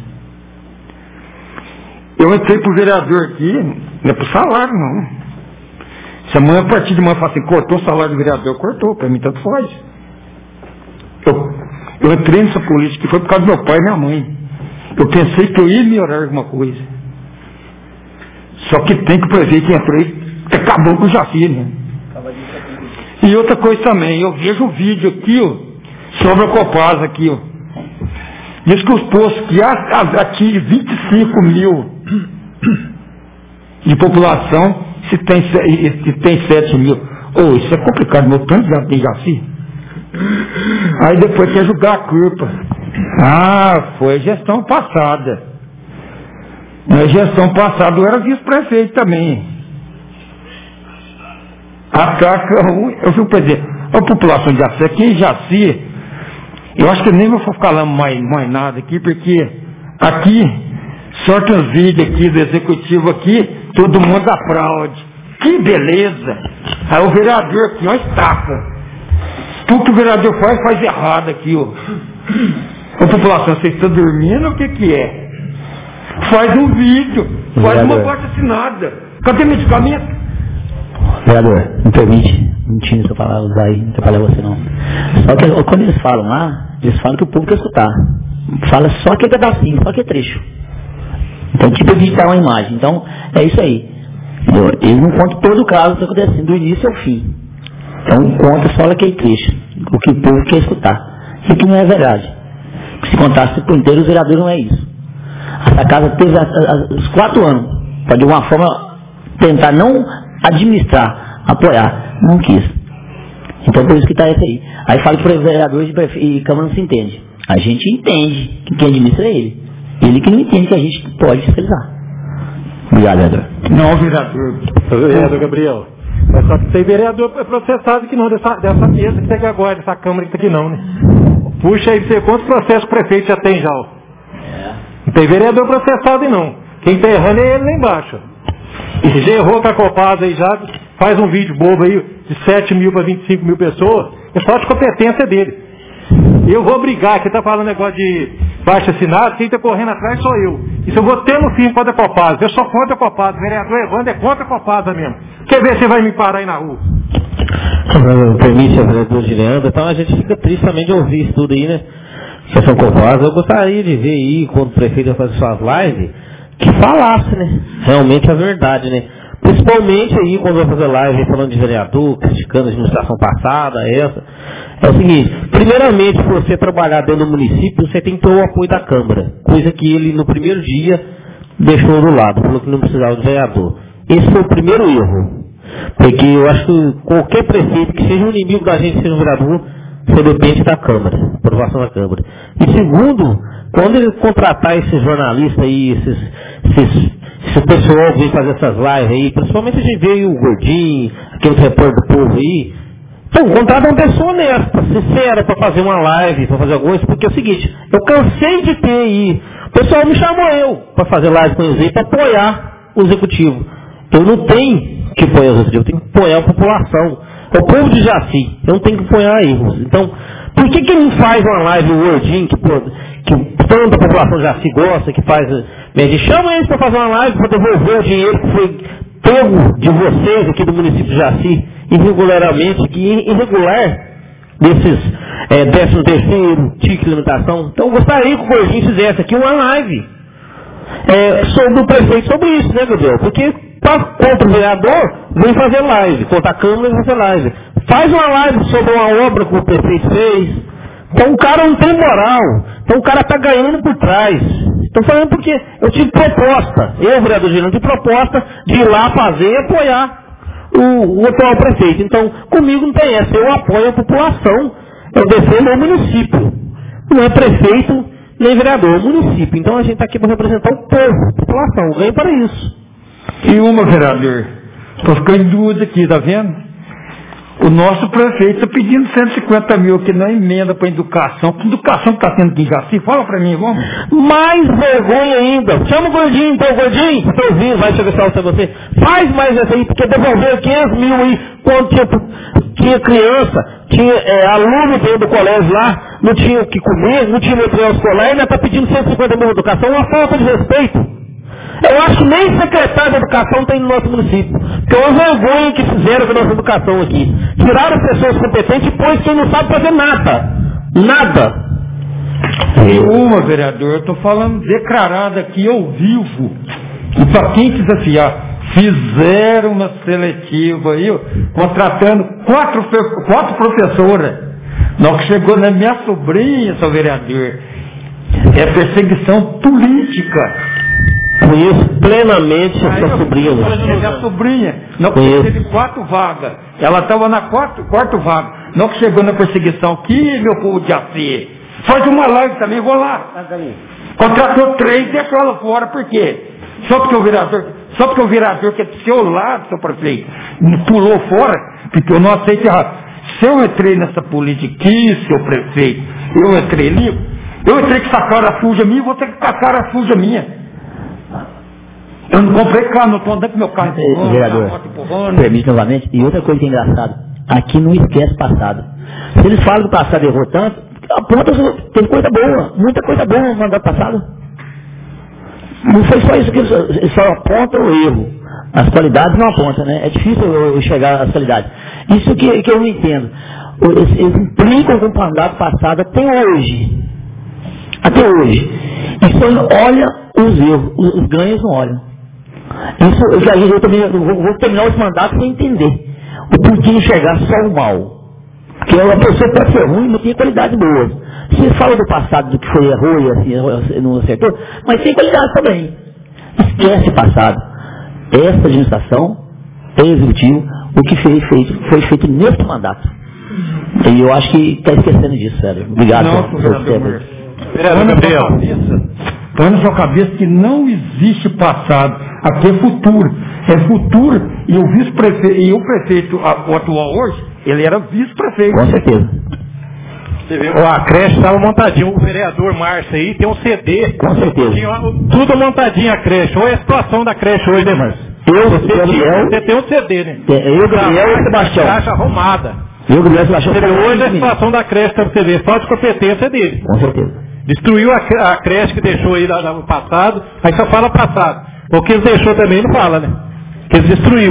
Eu entrei pro vereador aqui, não é pro salário não. Se amanhã a partir de manhã fala assim, cortou o salário do vereador, cortou, para mim tanto faz. Eu, eu entrei nessa política que foi por causa do meu pai e minha mãe. Eu pensei que eu ia melhorar alguma coisa. Só que tem que prever que entrei, que acabou com o Jaci, né? E outra coisa também, eu vejo o vídeo aqui, ó, sobre a Copasa aqui, ó. Diz que os postos que atingem vinte e cinco mil de população, se tem, se tem sete mil. Oh, isso é complicado, meu tanto já tem Jaci. Aí depois quer julgar a culpa. Ah, foi a gestão passada. Na gestão passada eu era vice-prefeito também. A caca, eu fico para dizer, a população de Jaci, aqui em Jaci, eu acho que nem vou ficar falando mais, mais nada aqui, porque aqui, sorte uns vídeos aqui do executivo aqui, todo mundo aplaude. Que beleza! Aí o vereador aqui, ó, estaca. Tudo que o vereador faz, faz errado aqui, ó. A população, vocês estão dormindo, o que que é? Faz um vídeo, faz uma parte assinada. Cadê medicamento? Vereador, me permite, não tinha essa palavra usar aí, não atrapalhar você não. Só que quando eles falam lá, eles falam que o público quer escutar. Fala só aquele pedacinho, só aquele trecho. Então, tipo, editar uma imagem. Então, é isso aí. Eles não contam todo o caso que está acontecendo, do início ao fim. Então, conta só aquele trecho, o que o povo quer escutar. Isso que não é verdade. Se contasse por inteiro, os vereadores não é isso. Essa casa teve as, as, os quatro anos, para de alguma forma tentar não administrar, apoiar, não quis. Então por isso que está esse aí. Aí fala que os vereadores e Câmara não se entende. A gente entende que quem administra é ele. Ele que não entende que a gente pode fiscalizar. Obrigado, vereador. Não, vereador. Vereador Gabriel. Mas só que tem vereador processado que não, dessa, dessa mesa que tem agora, dessa Câmara que tá aqui não, né? Puxa aí pra você, quantos processos o prefeito já tem já, ó? Não tem vereador processado aí não. Quem tá errando é ele lá embaixo. E já errou com a Copasa aí já, faz um vídeo bobo aí de sete mil para vinte e cinco mil pessoas, é falta de competência dele. Eu vou brigar, quem tá falando negócio de baixo assinado, quem tá correndo atrás sou eu. Isso eu vou ter no fim contra a Copasa. Eu sou contra a Copasa, vereador Evandro é contra a Copasa mesmo. Quer ver se vai me parar aí na rua? Permite a vereador de Leandro, então a gente fica triste também de ouvir isso tudo aí, né? Sessão Copasa, eu gostaria de ver aí, quando o prefeito vai fazer suas lives, que falasse, né? Realmente a verdade, né? Principalmente aí, quando vai fazer live falando de vereador, criticando a administração passada, essa. É o seguinte, primeiramente, se você trabalhar dentro do município, você tem que ter o apoio da Câmara. Coisa que ele, no primeiro dia, deixou do lado, falou que não precisava de vereador. Esse foi o primeiro erro. Porque eu acho que qualquer prefeito que seja um inimigo da gente, seja um vereador, você depende da Câmara, aprovação da Câmara. E segundo, quando ele contratar esses jornalistas aí, esses, esses, esse pessoal que vem fazer essas lives aí, principalmente a gente vê aí o Gordinho, aquele repórter do povo aí, então contrata uma pessoa honesta, sincera, para fazer uma live, para fazer alguma coisa, porque é o seguinte, eu cansei de ter aí, o pessoal me chamou eu para fazer live com eles aí, para apoiar o executivo. Eu não tenho que apoiar o executivo, eu tenho que apoiar a população. O povo de Jaci, eu não tenho que apoiar erros. Então, por que que não faz uma live, o Wordinho, que, que tanta população de Jaci gosta, que faz... Ele chama eles para fazer uma live para devolver o dinheiro que foi pego de vocês aqui do município de Jaci, irregularmente, que irregular desses é, décimo terceiro, tique de limitação. Então, eu gostaria que o Wordinho fizesse aqui uma live é, sobre o prefeito, sobre isso, né, Gabriel? Porque contra o vereador, vem fazer live. Contra a Câmara, vem fazer live. Faz uma live sobre uma obra que o prefeito fez. Então o cara não tem moral. Então o cara está ganhando por trás. Estou falando porque eu tive proposta. Eu, vereador Gerando, tive proposta de ir lá fazer e apoiar o, o atual prefeito. Então, comigo não tem essa. Eu apoio a população. Eu defendo o município. Não é prefeito nem vereador, é o município. Então a gente está aqui para representar o povo, a população. Eu ganho para isso. E uma, vereador, estou ficando em dúvida aqui, tá vendo? O nosso prefeito está pedindo cento e cinquenta mil aqui na emenda para educação. Que educação que está tendo aqui em Jaci? Fala para mim, vamos. Mais vergonha ainda. Chama o Gordinho, então, Gordinho, seu vizinho, vai chegar só você. Faz mais essa aí, porque devolveu quinhentos mil aí, quando tinha, tinha criança, tinha é, aluno dentro do colégio lá, não tinha o que comer, não tinha material escolar, ainda está pedindo cento e cinquenta mil de educação, uma falta de respeito. Eu acho que nem secretário de educação tem no nosso município. Porque é uma vergonha que fizeram com a nossa educação aqui. Tiraram pessoas competentes e pôs quem não sabe fazer nada. Nada. Uma, vereador, eu estou falando declarado aqui ao vivo. E para quem desafiar, fizeram uma seletiva aí, ó, contratando quatro, quatro professoras. Não, que chegou na minha sobrinha, seu vereador. É perseguição política. Conheço plenamente a sua sobrinha. É minha sobrinha. Não, porque teve quatro vagas. Ela estava na quarta, quarta vaga. Não que chegou na perseguição aqui, meu povo de Jaci. Faz uma live também, vou lá. Contratou três e deixou ela fora. Por quê? Só porque o vereador, só porque o vereador que é do seu lado, seu prefeito, pulou fora, porque eu não aceito errado. Se eu entrei nessa política aqui, seu prefeito, eu entrei ali, eu entrei com essa cara suja minha, vou ter que com a cara suja minha. Eu não comprei carro, não estou andando com meu carro empurrando, vereador, empurrando. Permite novamente. E outra coisa que é engraçada, aqui não esquece passado. Se eles falam que o passado errou tanto, aponta, tem coisa boa, muita coisa boa no mandato passado. Não foi só isso que eles, eles só apontam o erro. As qualidades não apontam, né? É difícil eu chegar às qualidades. Isso que, que eu não entendo. Eles, eles implicam com o mandato passado até hoje. Até hoje. E só olha os erros, os, os ganhos não olham. Isso, eu, já, eu também eu vou, vou terminar esse mandato sem entender o porquê enxergar só o mal. Porque a pessoa pode ser ruim, mas tem qualidade boa. Você fala do passado, do que foi errou e assim, não acertou, mas tem qualidade também. Esquece o passado. Essa administração, é executivo, o que foi feito, foi feito neste mandato. E eu acho que está esquecendo disso, sério. Obrigado. Não, por você. Põe na sua cabeça, põe na sua cabeça que não existe passado, aqui é futuro. É futuro, e o vice-prefeito, e o prefeito a, o atual hoje, ele era vice-prefeito. Com certeza. Você vê, a creche estava montadinha, o vereador Márcio aí tem um C D. Com certeza. Tinha tudo montadinho a creche. Olha a situação da creche hoje, né, Márcio? Eu, você, Gabriel, você tem um C D, né? Eu, Gabriel e Sebastião. Caixa arrumada. Eu, Gabriel e Sebastião. Você vê hoje a situação da creche para você ver, falta de competência dele. Com certeza. Destruiu a, a creche que deixou aí no passado, aí só fala passado. O que eles deixou também não fala, né? Que eles destruiu.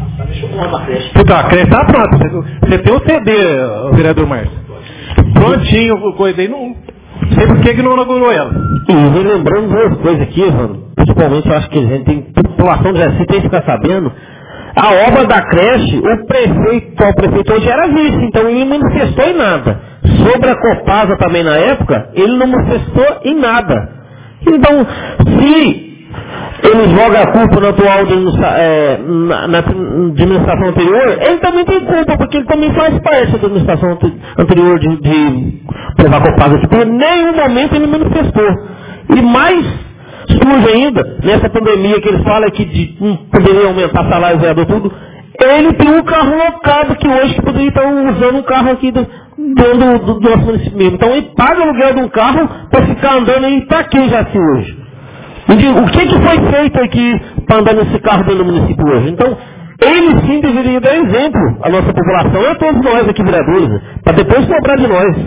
Puta, a creche tá pronta. Você, você tem o C D, o vereador Márcio. Prontinho, coisa aí, não sei por que que não inaugurou ela. E relembrando duas coisas aqui, mano, principalmente eu acho que a gente tem, a população do Jaci tem que ficar sabendo, a obra da creche, o prefeito, o prefeito hoje era vice, então ele não manifestou em nada. Sobre a Copasa também na época, ele não manifestou em nada. Então, se ele joga a culpa no atual é, na, na administração anterior, ele também tem culpa, porque ele também faz parte da administração anterior de, de levar a Copasa aqui, porque em nenhum momento ele manifestou. E mais surge ainda, nessa pandemia que eles falam que de, um, poderia aumentar salário vereador tudo, ele tem um carro locado que hoje poderia estar usando um carro aqui do, dentro do, do nosso município mesmo. Então ele paga o aluguel de um carro para ficar andando aí para quem já se hoje. O que, que foi feito aqui para andar nesse carro dentro do município hoje? Então, ele sim deveria dar exemplo à nossa população e a todos nós aqui, vereadores, para depois cobrar de nós.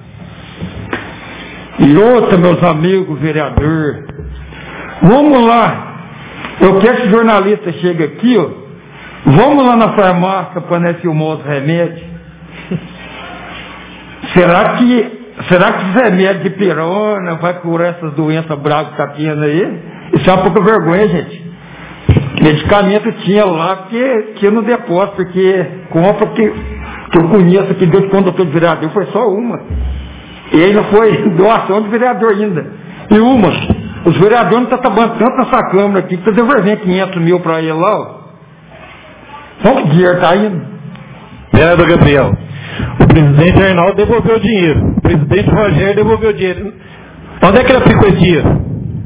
E outra, meus amigos vereadores, vamos lá, eu quero que o jornalista chegue aqui, ó, vamos lá na farmácia para nós filmar os remédios. Será que Será que os remédios de pirona vai curar essas doenças bravas que tá tendo aí? Isso é uma pouca vergonha, gente. Medicamento tinha lá que tinha no depósito, porque compra que, que eu conheço aqui desde quando eu estou de vereador, foi só uma. E ainda foi doação de vereador ainda. E uma, os vereadores não estão trabalhando tanto nessa Câmara aqui, que está devolvendo quinhentos mil para ele lá, ó. Então que dinheiro está indo? Vereador Gabriel, o presidente Arnaldo devolveu o dinheiro. O presidente Rogério devolveu o dinheiro. Onde é que ele aplicou esse dinheiro?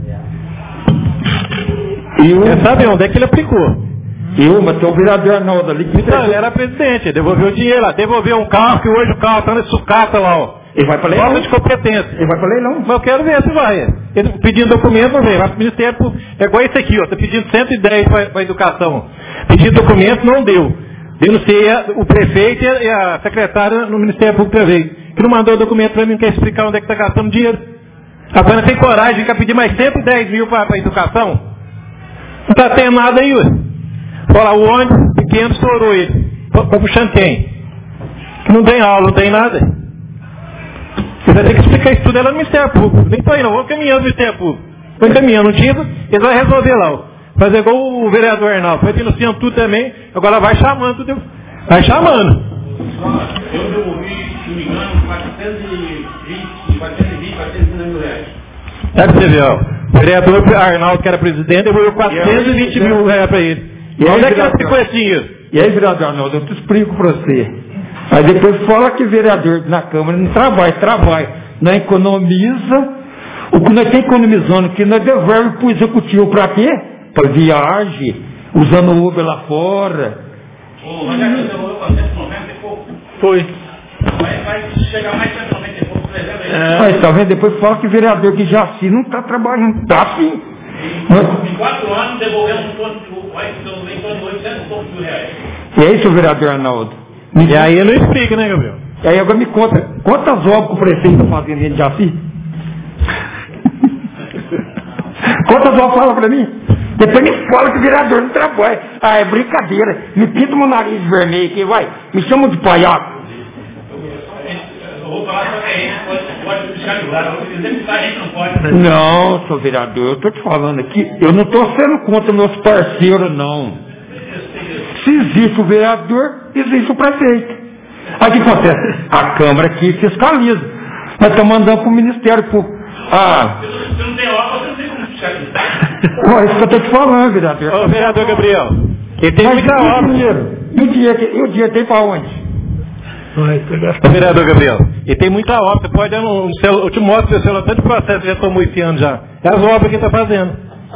Você sabe onde é que ele aplicou? Eu, mas tem o vereador Arnaldo ali que... Então, ele era presidente, ele devolveu o dinheiro lá. Devolveu um carro, que hoje o carro está na sucata lá, ó. Ele vai para leilão? Falta de competência. Ele vai para leilão? Mas eu quero ver se vai. Ele pedindo documento, não vem. Vai para o Ministério Público. É igual esse aqui, ó. Está pedindo cento e dez para a educação. Pedindo documento, não deu. Denunciei o prefeito e a secretária no Ministério Público também, que não mandou o documento para mim, não quer explicar onde é que está gastando dinheiro. Agora tem coragem de pedir mais cento e dez mil para a educação? Não está tendo nada aí, ué. Fala, o ônibus pequeno estourou ele. Está puxando quem? Que não tem aula, não tem nada. Você vai ter que explicar isso tudo lá no Ministério Público. Nem estou aí não, vou caminhando no Ministério Público. Estou caminhando, não tinha, eles vão resolver lá, ó. Fazer igual o vereador Arnaldo, foi denunciando tudo também, agora vai chamando tudo, vai chamando. Eu devolvi, se não me engano, quatrocentos e vinte, quatrocentos e vinte, quatrocentos e trinta mil reais. É pra você ver, ó. O vereador Arnaldo, que era presidente, devolveu quatrocentos e vinte mil reais pra ele. E onde é que ele aplicou esse dinheiro? E aí, vereador Arnaldo, eu te explico pra você. Aí depois fala que vereador na Câmara não trabalha, trabalha, não economiza. O que nós estamos economizando, que nós devolvemos pro executivo pra quê? Para viagem, usando o Uber lá fora. O Rogério devolveu quatrocentos e noventa e pouco. Foi. Vai, vai chegar mais cento e noventa e pouco, trezentos aí. É. Mas tá vendo? Depois fala que vereador que já assim não está trabalhando. Tá sim. Em, em quatro anos devolvemos em torno de oitocentos e poucos mil reais. E é isso, vereador Arnaldo. Me e aí ele não explica, né, Gabriel? E aí agora me conta, quantas obras que o prefeito está fazendo em Jaci? Quantas obras fala para mim? Depois me fala que o vereador não trabalha. Ah, é brincadeira. Me pinta meu nariz vermelho aqui, vai. Me chama de palhaço. Eu vou falar só que a gente pode, pode fiscalizar. Se quiser fiscalizar, a gente não pode. Né? Não, seu vereador, eu estou te falando aqui. Eu não estou sendo contra meus parceiros, não. Se existe o vereador, existe o prefeito. Aí o que acontece? A Câmara aqui fiscaliza. Nós estamos mandando para o Ministério Público. Ah. Você não tem obra, você não tem como fiscalizar. Olha, isso que eu estou te falando, vereador. Ô, vereador Gabriel, ele tem Mas muita e o obra. dinheiro? E o dinheiro, e o dinheiro tem para onde? Ô, vereador Gabriel, ele tem muita obra. Você pode ir no, no celu, eu te mostro seu celular, tanto processo que já tomou esse ano já. É as obras que ele está fazendo.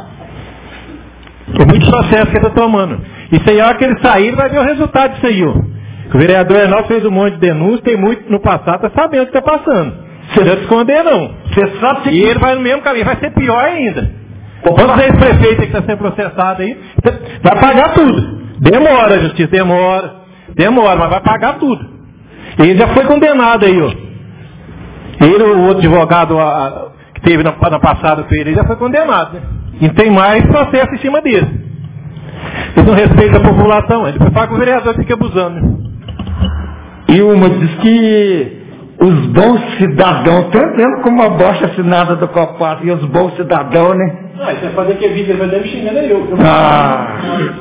É muito processo que ele está tomando. Isso aí, a hora que ele sair, ele vai ver o resultado disso aí, ó. O vereador Arnaldo fez um monte de denúncia, tem muito no passado, está sabendo o que está passando. Você não esconder, não. Você sabe se... E ele vai no mesmo caminho, vai ser pior ainda. Quantos ex-prefeitos que está sendo processado aí, vai pagar tudo. Demora, a justiça, demora. Demora, mas vai pagar tudo. Ele já foi condenado aí, ó. Ele, o outro advogado a, a, que teve na, na passada com ele, já foi condenado, né? E tem mais processo em cima dele. Ele não respeita a população, ele foi falar com o vereador que fica abusando, né? E uma diz que os bons cidadãos, tanto mesmo como a bosta assinada do Copasa, e os bons cidadãos, né? Ah, isso é fazer que vídeo, ele vai dar me xingando aí, eu. Ah,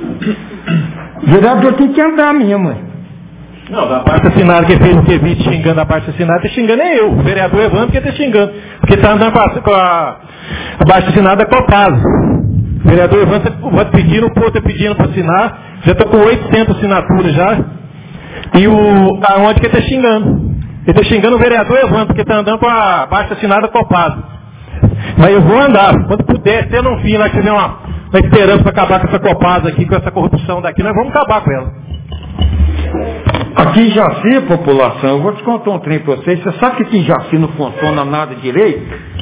vereador tem que andar mesmo, hein? Não, da parte assinada que fez o que vídeo xingando a parte assinada, tá xingando é eu. O vereador Evandro que tá xingando. Porque tá andando com a, com a, a baixa assinada Copasa. O vereador Evandro tá pedindo, o povo tá pedindo para assinar. Já tá com oitocentas assinaturas já. E o, aonde que ele tá xingando? Ele tá xingando o vereador Evandro, porque tá andando com a baixa assinada Copasa. Mas eu vou andar. Quando puder, se eu não fim lá tiver uma, uma esperança para acabar com essa Copasa aqui, com essa corrupção daqui, nós vamos acabar com ela. Aqui em Jaci, população, eu vou te contar um trem para vocês. Você sabe que aqui em Jaci não funciona nada direito?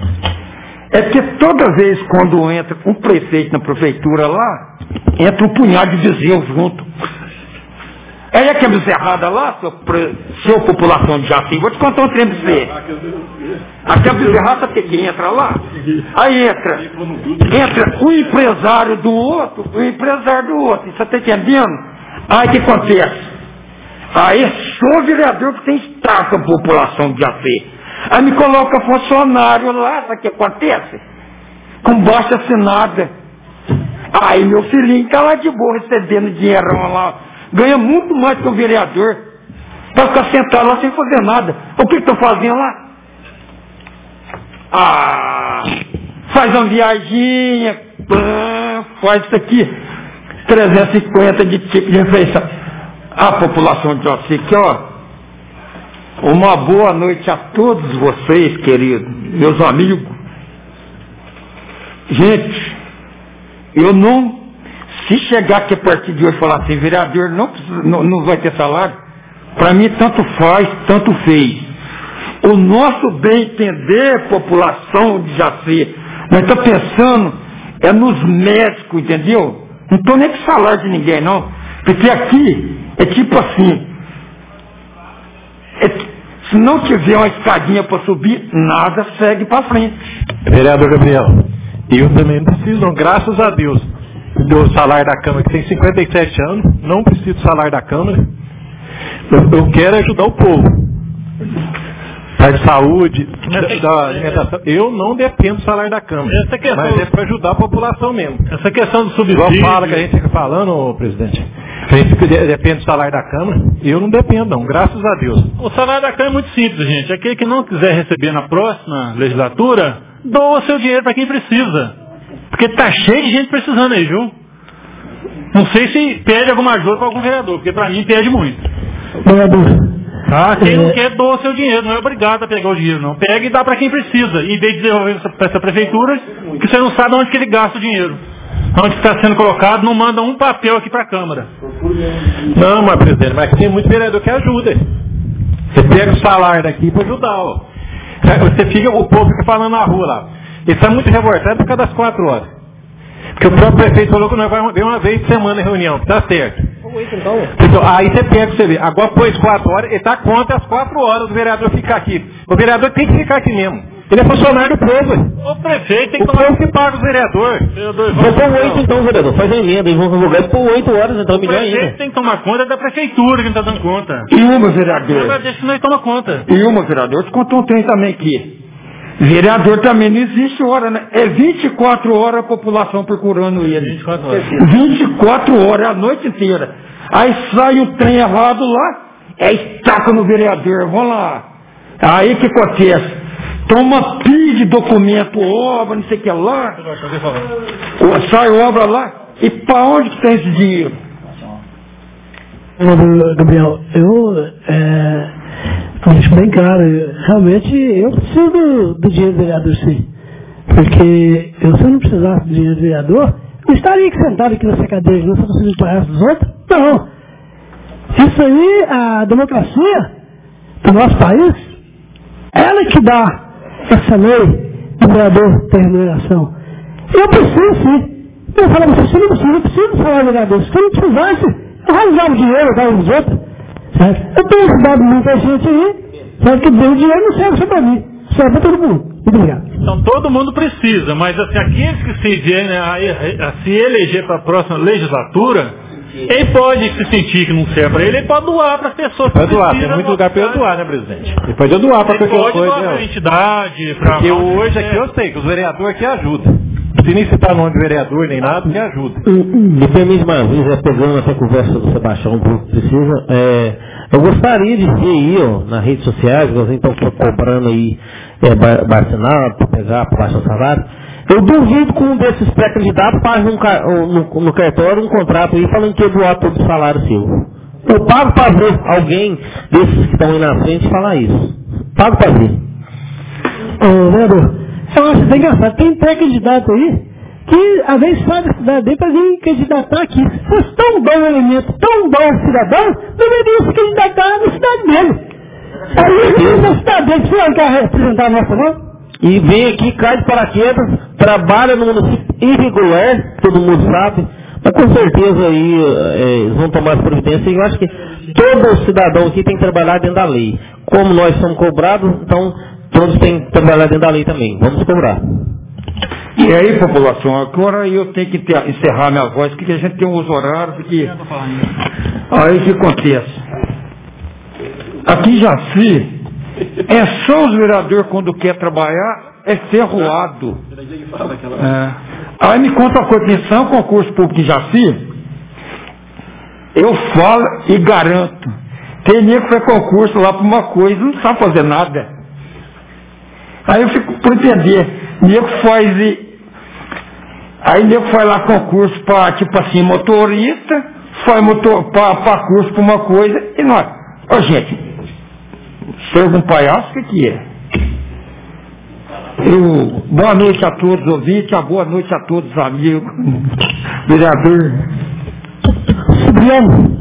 É que toda vez quando entra um prefeito na prefeitura lá, entra um punhado de vizinhos junto. Aí é que é bezerrada lá, sua, sua população de Jaci. Vou te contar um trem para você. Aqui a bezerrada tem que entra lá. Aí entra, entra o empresário do outro, o empresário do outro. Você está entendendo? Aí o que acontece? Aí sou vereador que tem estrago com a população de Jaci. Aí me coloca funcionário lá, sabe o que acontece? Com baixa assinada. Aí meu filhinho está lá de boa recebendo dinheirão lá. Ganha muito mais que o vereador. Para ficar sentado lá sem fazer nada. O que estão fazendo lá? Ah, faz uma viaginha, faz isso aqui, trezentos e cinquenta de tipo de refeição. A população de Jaci aqui, ó. Uma boa noite a todos vocês, queridos, meus amigos. Gente, eu não, se chegar aqui a partir de hoje e falar assim, vereador, não, não, não vai ter salário, para mim tanto faz, tanto fez. O nosso bem entender, população de Jaci, nós estamos pensando é nos médicos, entendeu? Não estou nem com salário de ninguém, não. Porque aqui é tipo assim, é, se não tiver uma escadinha para subir, nada segue para frente. Vereador Gabriel, eu também não preciso, não, graças a Deus, do salário da Câmara, que tem cinquenta e sete anos, não preciso do salário da Câmara. Eu, eu quero ajudar o povo. Parte de saúde, da alimentação. Eu não dependo do salário da Câmara. Essa questão, mas é para ajudar a população mesmo. Essa questão do subsídio. Igual fala que a gente fica falando, presidente, que a gente fica, depende do salário da Câmara. Eu não dependo, não, graças a Deus. O salário da Câmara é muito simples, gente. Aquele que não quiser receber na próxima legislatura, doa seu dinheiro para quem precisa. Porque tá cheio de gente precisando aí, viu? Não sei se pede alguma ajuda para algum vereador, porque para mim pede muito. Vereador. Tá? Quem não quer, doa seu dinheiro, não é obrigado a pegar o dinheiro, não. Pega e dá para quem precisa. Em vez de devolver para essa prefeitura, que você não sabe onde que ele gasta o dinheiro. Onde está sendo colocado, não manda um papel aqui para a Câmara. Não, mas presidente, mas tem muito vereador que ajuda. Você pega o salário daqui para ajudar, ó. Você fica, o povo fica falando na rua lá. Ele está muito revoltado por causa das quatro horas. Porque o próprio prefeito falou que nós vamos ver uma vez por semana em reunião, tá certo. Então, aí você pega você vê, agora pôs quatro horas, ele está contra as quatro horas do vereador ficar aqui. O vereador tem que ficar aqui mesmo. Ele é funcionário do povo. O prefeito tem que o tomar... povo que paga os vereadores. Vou pôr oito então, vereador. Faz a emenda e vamos divulgar por oito horas, então, o melhor prefeito ainda. tem que tomar conta da prefeitura que não está dando conta. E uma, vereador. Agora deixa que nós toma conta. E uma, vereador, te contou um trem também aqui. Vereador também não existe hora, né? É vinte e quatro horas a população procurando ele. vinte e quatro horas. vinte e quatro horas, a noite inteira. Aí sai um trem errado lá, é estaca no vereador, vamos lá. Aí o que acontece? Toma pilha de documento, obra, não sei o que lá. Sai obra lá. E para onde que tem esse dinheiro? Gabriel, eu é, deixo bem claro, eu, realmente eu preciso do, do dinheiro do vereador, sim. Porque eu, se eu não precisasse do dinheiro do vereador, eu estaria aqui sentado aqui nessa cadeira, não só para os palhaços dos outros. Não. Isso aí, a democracia do nosso país, ela que dá essa lei do vereador ter remuneração. Eu preciso, sim. Eu falo para você, não precisa, eu preciso do salário do vereador. Se eu não precisasse, eu arranjava o dinheiro, eu dava os outros. Certo? Eu tenho ajudado muita gente aí, certo? Que o dinheiro não serve só para mim, serve para todo mundo. Muito obrigado. Então todo mundo precisa, mas assim, aqueles que se, vierem a, a, a se eleger para a próxima legislatura, ele pode se sentir que não serve para ele, ele pode doar para as pessoas. Pode doar, tem muito lugar para ele doar, né, presidente? Ele pode doar para qualquer coisa. Pode doar para a entidade, para... Porque hoje aqui eu sei que os vereadores aqui ajudam. Se nem citar nome de vereador nem nada, me ajuda. Me permite uma vez, é, pegando essa conversa do Sebastião, um pouco precisa, é, eu gostaria de ver aí, ó, nas redes sociais, nós estão cobrando aí é, barcinado para pegar, para baixar o salário. Eu duvido que um desses pré-candidatos pague um, no, no cartório um contrato aí falando que ia doar todo o salário seu. Eu pago para ver alguém desses que estão aí na frente falar isso. Pago para ver. Ô, vereador, eu acho até engraçado. Tem pré-candidato aí que, às vezes, sai da cidade dele para vir candidatar aqui. Se fosse tão bom o elemento, tão bom o cidadão, deveria se candidatar na cidade dele. Aí ele na cidade dele, você não quer representar a nossa, não? E vem aqui, cai de paraquedas, trabalha no município irregular, todo mundo sabe, mas com certeza aí é, eles vão tomar as providências. E eu acho que todo cidadão aqui tem que trabalhar dentro da lei. Como nós somos cobrados, então todos têm que trabalhar dentro da lei também. Vamos cobrar. E aí, população, agora eu tenho que ter, encerrar minha voz, porque a gente tem uns horários que... Aí o que acontece? Aqui em Jaci, é só os vereadores quando quer trabalhar, é ferroado. É. Aí me conta uma coisa, atenção, concurso público em Jaci, eu falo e garanto, tem nego que foi concurso lá para uma coisa, não sabe fazer nada. Aí eu fico por entender, nego faz e... Aí nego faz lá concurso para, tipo assim, motorista, faz motor, para curso para uma coisa, e nós, ó gente, serve um palhaço, o que que é? Eu, boa noite a todos os ouvintes, a boa noite a todos os amigos, vereador. Cibriano.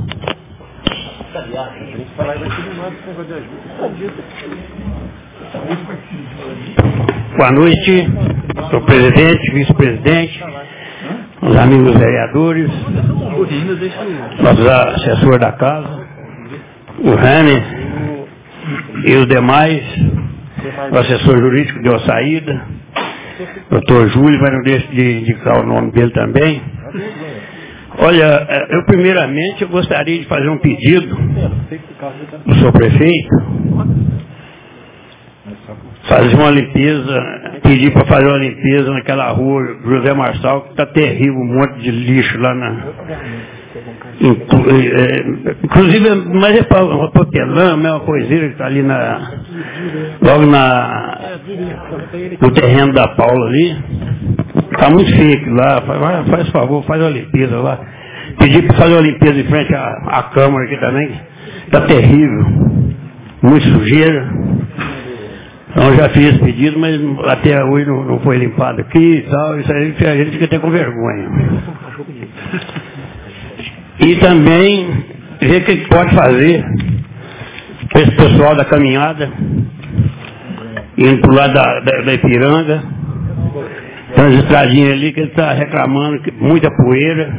Boa noite, senhor presidente, vice-presidente, os amigos vereadores, nossos assessores da casa, o Rani e os demais, o assessor jurídico deu a saída, doutor Júlio, mas não deixo de indicar o nome dele também. Olha, eu primeiramente eu gostaria de fazer um pedido do senhor prefeito, fazer uma limpeza, pedir para fazer uma limpeza naquela rua José Marçal, que está terrível, um monte de lixo lá na... Inclusive, mas é papelão, é uma coisinha que está ali na... logo na... no terreno da Paula ali. Está muito feio aquilo lá, faz, faz favor, faz uma limpeza lá. Pedir para fazer uma limpeza em frente à, à Câmara aqui também, está terrível, muito sujeira. Então eu já fiz esse pedido, mas até hoje não, não foi limpado aqui e tal, isso aí a gente fica até com vergonha. E também ver o que pode fazer com esse pessoal da caminhada, indo para o lado da, da, da Ipiranga, tem umas estradinhas ali que ele está reclamando, que muita poeira.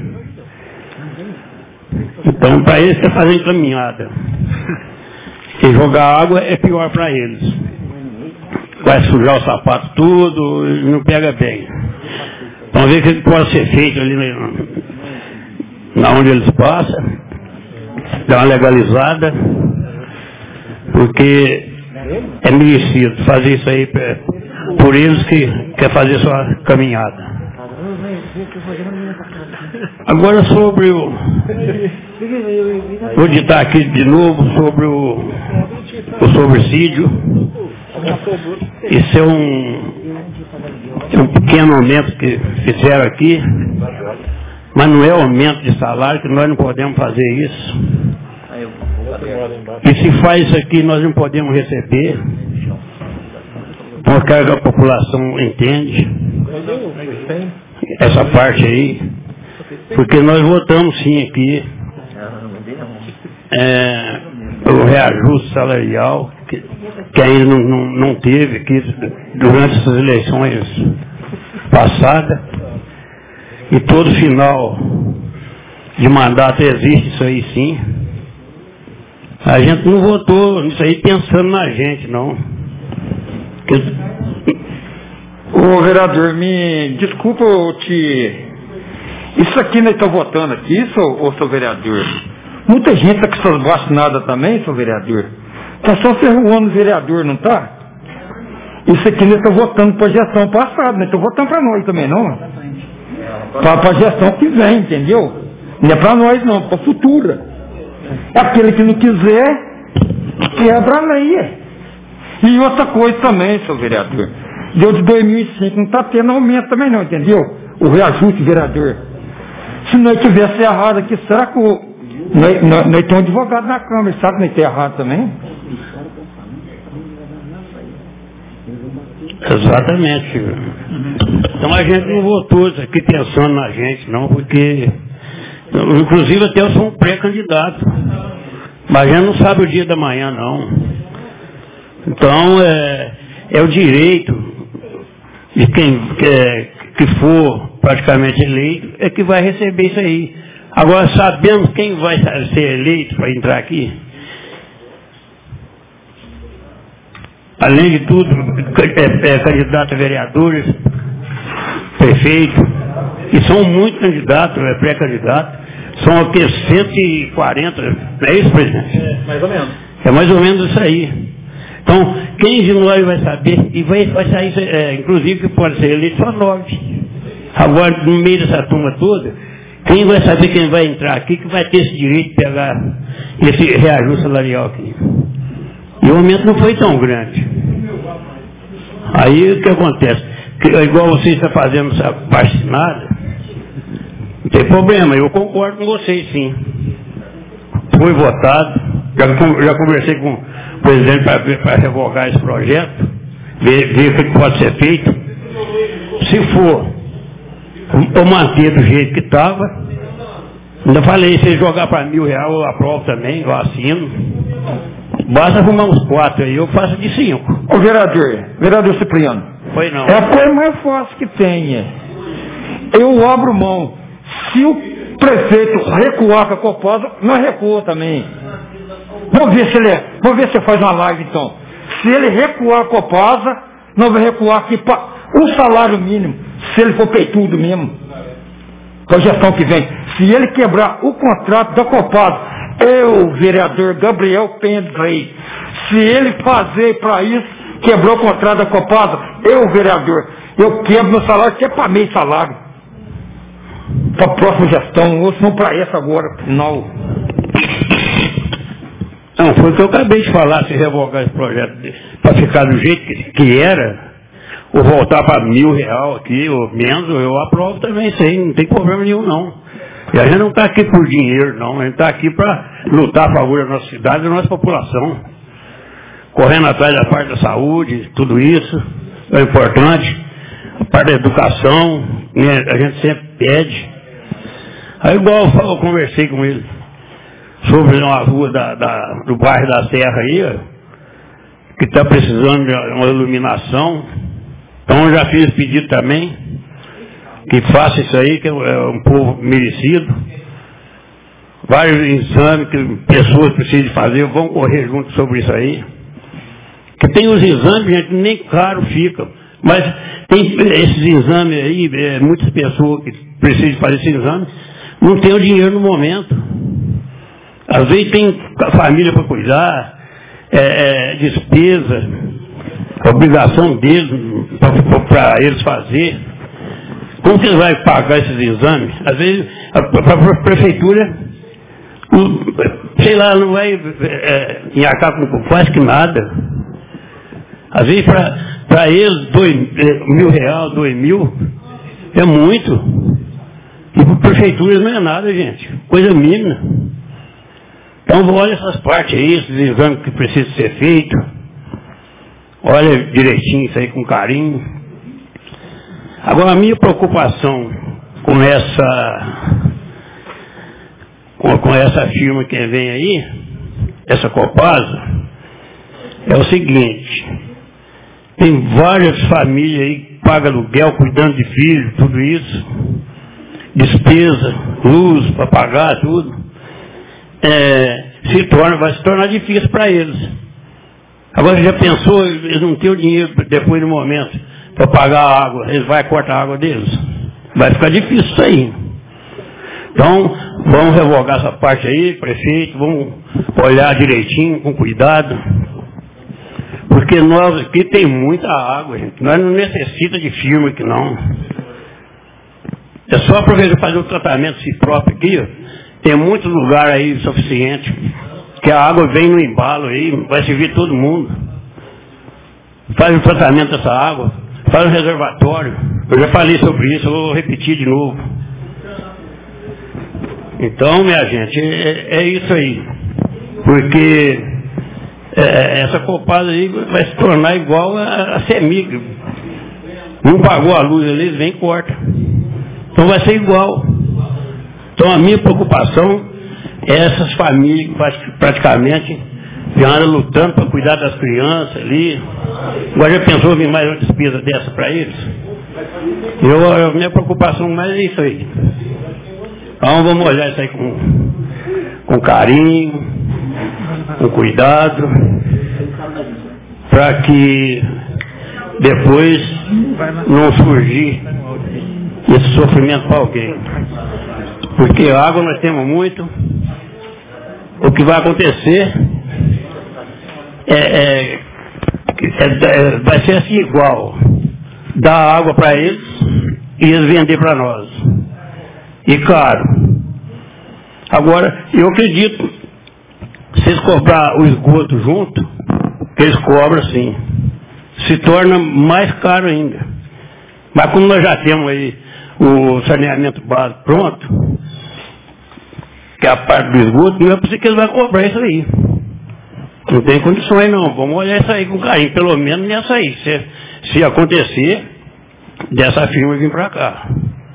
Então para eles que fazem caminhada. E jogar água é pior para eles. Vai sujar o sapato tudo, não pega bem. Vamos ver o que pode ser feito ali na, na onde eles passam, dar uma legalizada, porque é merecido fazer isso aí por eles que quer fazer sua caminhada. Agora sobre o Vou ditar aqui de novo sobre o, o subsídio. Isso é um, é um pequeno aumento que fizeram aqui, mas não é aumento de salário, que nós não podemos fazer isso. E se faz isso aqui, nós não podemos receber, porque a população entende essa parte aí, porque nós votamos sim aqui é, o reajuste salarial, que, que ainda não, não, não teve aqui durante essas eleições passadas, e todo final de mandato existe isso aí sim. A gente não votou nisso aí pensando na gente, não. Ô vereador, me desculpa eu te... Isso aqui nós estamos votando aqui, isso, ô seu vereador? Muita gente está com essas vacinadas também, seu vereador. Está só ferroando o vereador, não está? Isso aqui nós estamos votando para a gestão passada, nós estamos votando para nós também, não? Para a gestão que vem, entendeu? Não é para nós não, para a futura. Aquele que não quiser, quebra a lei. E outra coisa também, seu vereador. Deu de dois mil e cinco, não está tendo aumento também não, entendeu? O reajuste, vereador. Se nós tivesse errado aqui, será que o... Nós, nós, nós temos um advogado na Câmara, sabe que nós temos errado também? Exatamente. Então a gente não votou isso aqui pensando na gente, não, porque... Inclusive até eu sou um pré-candidato. Mas a gente não sabe o dia da manhã, não. Então é, é o direito de quem que, que for praticamente eleito é que vai receber isso aí. Agora sabemos quem vai ser eleito para entrar aqui? Além de tudo, é, é candidato a vereadores, prefeito, e são muitos candidatos, é pré-candidato. São aqui cento e quarenta, não é isso, presidente? É, mais ou menos. É mais ou menos isso aí. Então, quem de nós vai saber, e vai, vai sair, é, inclusive, que pode ser eleito só nove. Agora, no meio dessa turma toda, quem vai saber quem vai entrar aqui, que vai ter esse direito de pegar esse reajuste salarial aqui. E o aumento não foi tão grande. Aí, o que acontece? Que, igual você está fazendo essa vacinada, não tem problema, eu concordo com vocês, sim. Foi votado, já, já conversei com o presidente para revogar esse projeto, ver, ver o que pode ser feito. Se for eu manter do jeito que estava, ainda falei, se jogar para mil reais eu aprovo também, eu assino. Basta arrumar uns quatro aí, eu faço de cinco. Ô vereador, vereador Cipriano. Foi não. É a coisa mais fácil que tem. Eu abro mão. Se o prefeito recuar com a Copasa, nós recuamos também. Vamos ver se ele, vamos ver se faz uma live então. Se ele recuar a Copasa, nós vamos recuar aqui para o salário mínimo, se ele for peitudo mesmo, para a gestão que vem. Se ele quebrar o contrato da Copasa, eu, vereador Gabriel Penha do Rei, se ele fazer para isso, quebrou o contrato da Copasa, eu, vereador, eu quebro meu salário, que é para meio salário. Para a próxima gestão, ou se não para essa agora, final. Não, foi o que eu acabei de falar, se revogar esse projeto para ficar do jeito que, que era, ou voltar para mil real aqui, ou menos, eu aprovo também isso aí, não tem problema nenhum não. E a gente não está aqui por dinheiro não, a gente está aqui para lutar a favor da nossa cidade e da nossa população. Correndo atrás da parte da saúde, tudo isso é importante. A parte da educação, né, a gente sempre pede. Aí igual eu, eu conversei com ele sobre uma rua da, da, do bairro da Serra aí, ó, que está precisando de uma iluminação. Então eu já fiz pedido também, que faça isso aí, que é um povo merecido. Vários exames que pessoas precisam fazer, vão correr junto sobre isso aí. Que tem os exames, gente, nem caro fica. Mas tem esses exames aí, é, muitas pessoas que precisam fazer esses exames, não tem o dinheiro no momento. Às vezes tem a família para cuidar, é, é, despesa, obrigação deles, para eles fazer. Como que eles vão pagar esses exames? Às vezes a, a prefeitura sei lá, não vai é, enarcar com quase que nada. Às vezes para eles, dois, mil reais, dois mil, é muito. E para prefeituras não é nada, gente. Coisa mínima. Então olha essas partes aí, esses exames que precisam ser feitos. Olha direitinho isso aí com carinho. Agora a minha preocupação com essa com, com essa firma que vem aí, essa Copasa, é o seguinte, tem várias famílias aí que pagam aluguel, cuidando de filhos, tudo isso, despesa, luz para pagar, tudo, é, se torna, vai se tornar difícil para eles. Agora já pensou, eles não têm o dinheiro depois do momento para pagar a água, eles vão cortar a água deles? Vai ficar difícil isso aí. Então, vamos revogar essa parte aí, prefeito, vamos olhar direitinho, com cuidado. Porque nós aqui tem muita água, gente. Nós não necessitamos de firma aqui não. É só aproveitar fazer o tratamento si próprio aqui, ó. Tem muitos lugares aí suficiente, que a água vem no embalo aí, vai servir todo mundo. Faz o tratamento dessa água, faz o reservatório. Eu já falei sobre isso, eu vou repetir de novo. Então, minha gente, é, é isso aí. Porque é, essa Copasa aí vai se tornar igual a, a CEMIG. Não pagou a luz ali, eles vêm e cortam. Então vai ser igual. Então a minha preocupação é essas famílias que praticamente já andam lutando para cuidar das crianças ali. Agora já pensou em mais uma despesa dessa para eles? Eu, a minha preocupação mais é isso aí. Então vamos olhar isso aí com, com carinho, com cuidado, para que depois não surgir esse sofrimento para alguém. Porque água nós temos muito. O que vai acontecer é, é, é, vai ser assim igual. Dar água para eles e eles vender para nós. E caro. Agora, eu acredito, se eles cobrar o esgoto junto, eles cobram sim. Se torna mais caro ainda. Mas como nós já temos aí o saneamento básico pronto, que é a parte do esgoto, não é possível que eles vão cobrar isso aí. Não tem condições não. Vamos olhar isso aí com carinho, pelo menos nessa aí. Se, se acontecer, dessa firma vir para cá.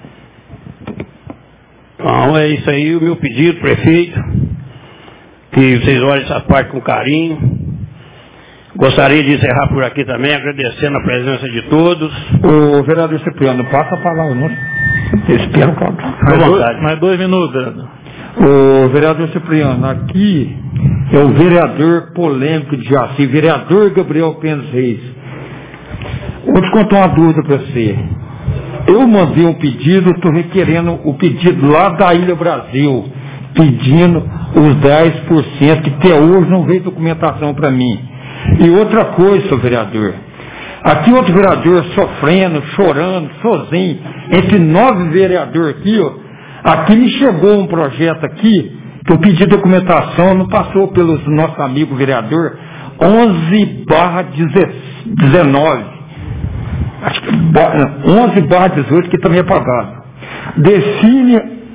Então é isso aí o meu pedido, prefeito, que vocês olhem essa parte com carinho. Gostaria de encerrar por aqui também, agradecendo a presença de todos. O vereador Cipriano, passa a palavra, não? Espero, claro. Mais dois, mais dois minutos, vereador. O vereador Cipriano, aqui é o vereador polêmico de Jaci, vereador Gabriel Pena Reis. Vou te contar uma dúvida para você. Eu mandei um pedido, estou requerendo o pedido lá da Ilha Brasil, pedindo os dez por cento, que até hoje não veio documentação para mim. E outra coisa, seu vereador, aqui outro vereador sofrendo, chorando, sozinho, entre nove vereadores aqui, ó, aqui me chegou um projeto aqui, que eu pedi documentação, não passou pelos nossos amigos vereador, onze barra dezenove, acho que onze barra dezoito, que também é pagado. Define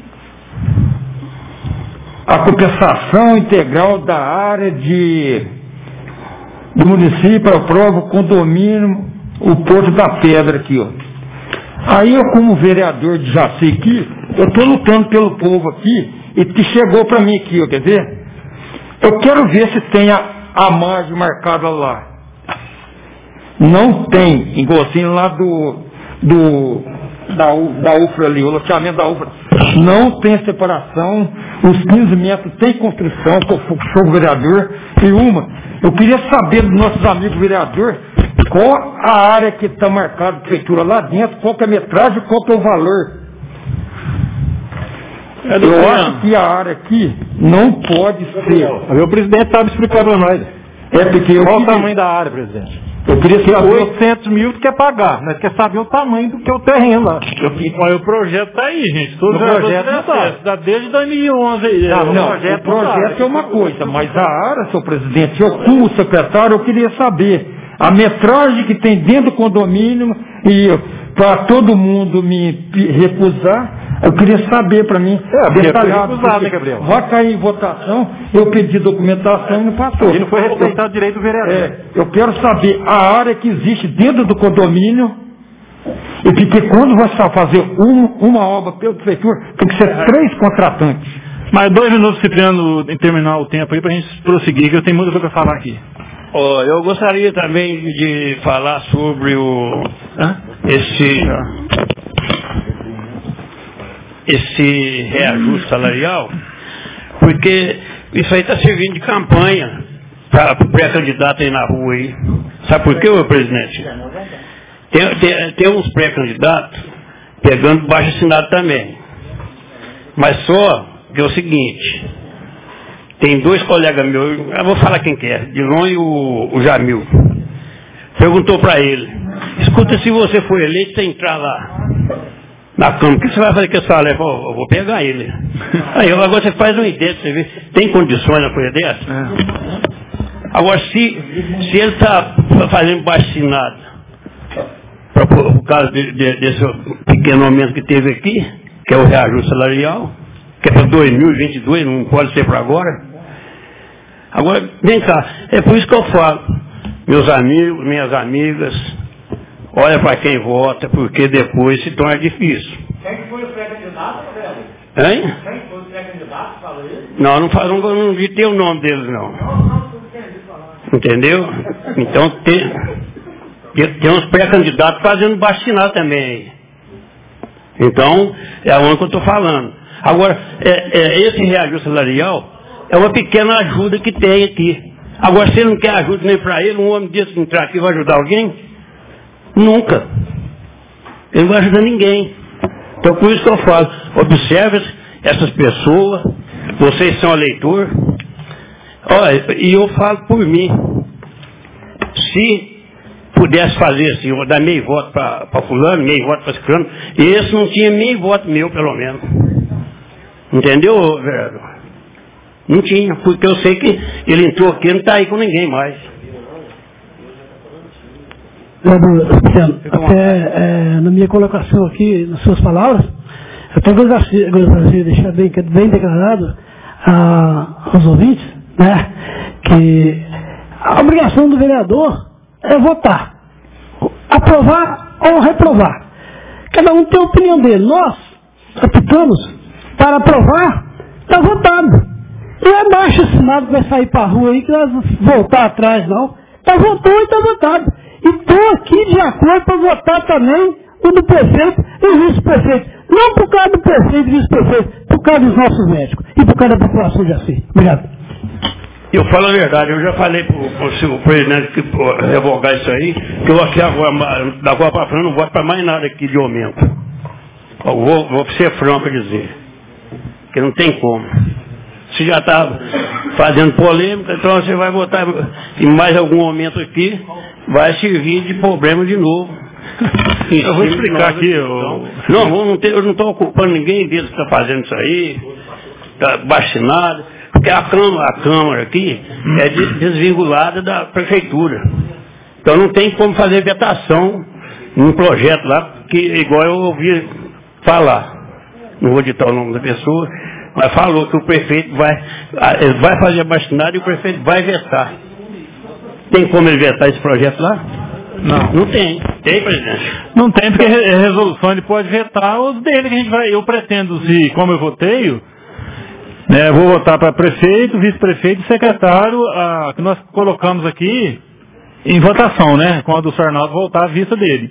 a compensação integral da área de do município, aprova o condomínio, o Porto da Pedra aqui, ó. Aí eu, como vereador de Jaci aqui, eu estou lutando pelo povo aqui, e que chegou para mim aqui, ó, quer ver? Eu quero ver se tem a, a margem marcada lá. Não tem, igualzinho lá do, do da, da U F R A ali, o loteamento da U F R A. Não tem separação, os quinze metros tem construção, que eu sou vereador, e uma, eu queria saber dos nossos amigos vereadores qual a área que está marcada de prefeitura lá dentro, qual que é a metragem, qual que é o valor. É eu acho que a área aqui não pode ser. O presidente sabe explicar para nós. É porque eu Qual queria, o tamanho da área, presidente? eu queria saber... oitocentos mil tu quer pagar, mas quer saber o tamanho do que é o terreno lá. Olha, o projeto tá aí, gente. Todo O projeto não tá. Tá desde dois mil e onze aí. Não, não, o projeto, o projeto é uma coisa, mas a área, senhor presidente, eu, como secretário, eu queria saber a metragem que tem dentro do condomínio e para todo mundo me recusar, eu queria saber para mim, é, detalhado, recusado, né, Gabriel? Vai cair em votação, eu pedi documentação e não passou. E não foi respeitado o direito do vereador. É, eu quero saber a área que existe dentro do condomínio, e porque quando vai fazer um, uma obra pela prefeitura, tem que ser três contratantes. Mais dois minutos, Cipriano, em terminar o tempo aí para a gente prosseguir, que eu tenho muita coisa para falar aqui. Oh, eu gostaria também de falar sobre o Hã? esse esse reajuste salarial, porque isso aí está servindo de campanha para o pré-candidato aí na rua aí. Sabe por quê, meu presidente? Tem, tem, tem uns pré-candidatos pegando baixo assinado também. Mas só que é o seguinte, tem dois colegas meus, eu vou falar quem que é, Dilon e o, o Jamil. Perguntou para ele, escuta, se você for eleito, você entrar lá na Câmara, o que você vai fazer com esse salário? Eu vou, eu vou pegar ele. Aí agora você faz uma ideia, você vê, tem condições na coisa dessa? É. Agora, se, se ele está fazendo baixo assinado, pra, por, por causa de, de, desse pequeno aumento que teve aqui, que é o reajuste salarial, que é para dois mil e vinte e dois, não pode ser para agora. Agora, vem cá, é por isso que eu falo, meus amigos, minhas amigas, olha para quem vota, porque depois se torna difícil. Quem foi o pré-candidato, velho? Hein? Quem foi o pré-candidato, fala isso? Não, não, não, não ditei o nome deles, não. Entendeu? Então tem, tem uns pré-candidatos fazendo bastinar também. Então, é a única que eu estou falando. Agora, é, é, esse reajuste salarial é uma pequena ajuda que tem aqui. Agora, se ele não quer ajuda nem para ele, um homem desse entrar aqui vai ajudar alguém? Nunca. Ele não vai ajudar ninguém. Então, por isso que eu falo, observe essas pessoas, vocês são eleitor. Olha, e eu falo por mim, se pudesse fazer assim, eu dar meio voto para fulano, meio voto para ciclano, esse não tinha meio voto meu, pelo menos. Entendeu, vereador? Não tinha, porque eu sei que ele entrou aqui e não está aí com ninguém mais. Vereador, até é, na minha colocação aqui, nas suas palavras, eu até gostaria, gostaria de deixar bem, bem declarado a, aos ouvintes, né, que a obrigação do vereador é votar, aprovar ou reprovar. Cada um tem a opinião dele. Nós optamos para aprovar, está votado. Não é baixo assinado que vai sair para a rua aí que nós vamos voltar atrás, não. Está votou e está votado. E estou aqui de acordo para votar também o do prefeito e o vice-prefeito. Não por causa do prefeito e vice-prefeito, por causa dos nossos médicos e por causa da população de Jaci. Obrigado. Eu falo a verdade, eu já falei para o presidente que pô, revogar isso aí, que eu aqui agora, da agora para frente, não voto para mais nada aqui de aumento. Eu vou, vou ser franco a dizer, que não tem como. Se já está fazendo polêmica, então você vai votar em mais algum aumento aqui, vai servir de problema de novo. Eu vou explicar aqui. Eu... Não, não, não tem, eu não estou ocupando ninguém deles que está fazendo isso aí, está baixinado, porque a Câmara, a Câmara aqui é desvinculada da Prefeitura. Então não tem como fazer vetação num projeto lá, que igual eu ouvi falar. Não vou ditar o nome da pessoa, mas falou que o prefeito vai, ele vai fazer baixinado e o prefeito vai vetar. Tem como ele vetar esse projeto lá? Não. Não tem. Tem, presidente? Não tem, porque a resolução ele pode vetar os dele, que a gente vai. Eu pretendo, se, como eu voteio, né, vou votar para prefeito, vice-prefeito e secretário, a, que nós colocamos aqui em votação, né? Quando o Sarnaldo voltar à vista dele.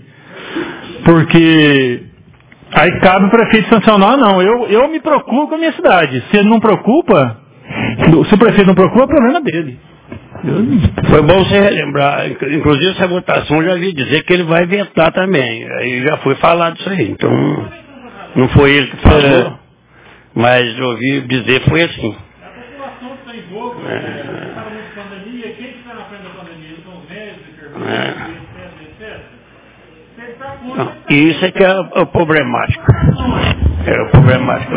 Porque aí cabe o prefeito sancionar, não. Eu, eu me preocupo com a minha cidade. Se ele não preocupa, se o prefeito não preocupa, é problema dele. Foi bom você relembrar, inclusive essa votação eu já vi dizer que ele vai vetar também, aí já foi falado isso aí, então não foi ele que falou, é. Mas eu ouvi dizer foi assim. É. prefeito que está na frente da pandemia, são os médicos, enfermeiros, etcétera, etcétera. Não, isso é que é o, o problemático. É o problemático.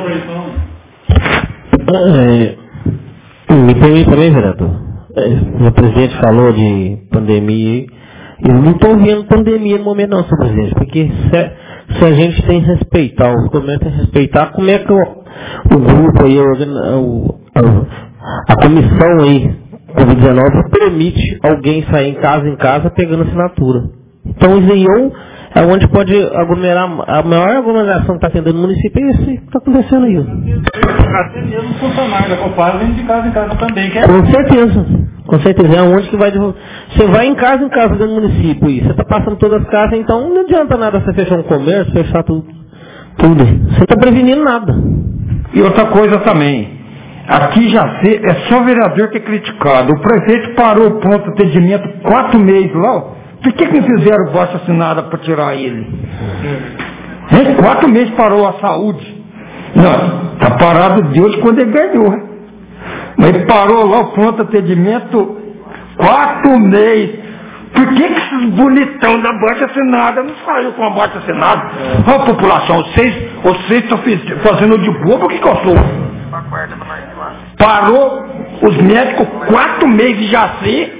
É, me permite também, vereador. É, o presidente falou de pandemia. Eu não estou vendo pandemia no momento não, senhor presidente, porque se, se a gente tem que respeitar, o governo tem que respeitar, como é que o, o grupo aí, o, a, a comissão aí, covid dezenove, permite alguém sair em casa em casa pegando assinatura. Então isso aí é onde pode aglomerar, a maior aglomeração que está tendo no município é isso que está acontecendo aí. Até mesmo funcionário da Copasa vem de casa em casa também, que é... Com certeza, com certeza, é onde que vai... Você vai em casa em casa dentro do município e você está passando todas as casas, então não adianta nada você fechar um comércio, fechar tudo. tudo. Você não está prevenindo nada. E outra coisa também, aqui já sei, é só vereador que é criticado. O prefeito parou o pronto atendimento quatro meses lá, ó. Por que que não fizeram baixa assinada para tirar ele? Em quatro meses parou a saúde. Não, está parado de hoje quando ele ganhou. Mas parou lá o pronto atendimento quatro meses. Por que que esses bonitão da baixa assinada não saiu com a baixa assinada? Ó, a população, vocês, vocês estão fazendo de boa, por que que eu sou? Parou os médicos quatro meses de Jaci.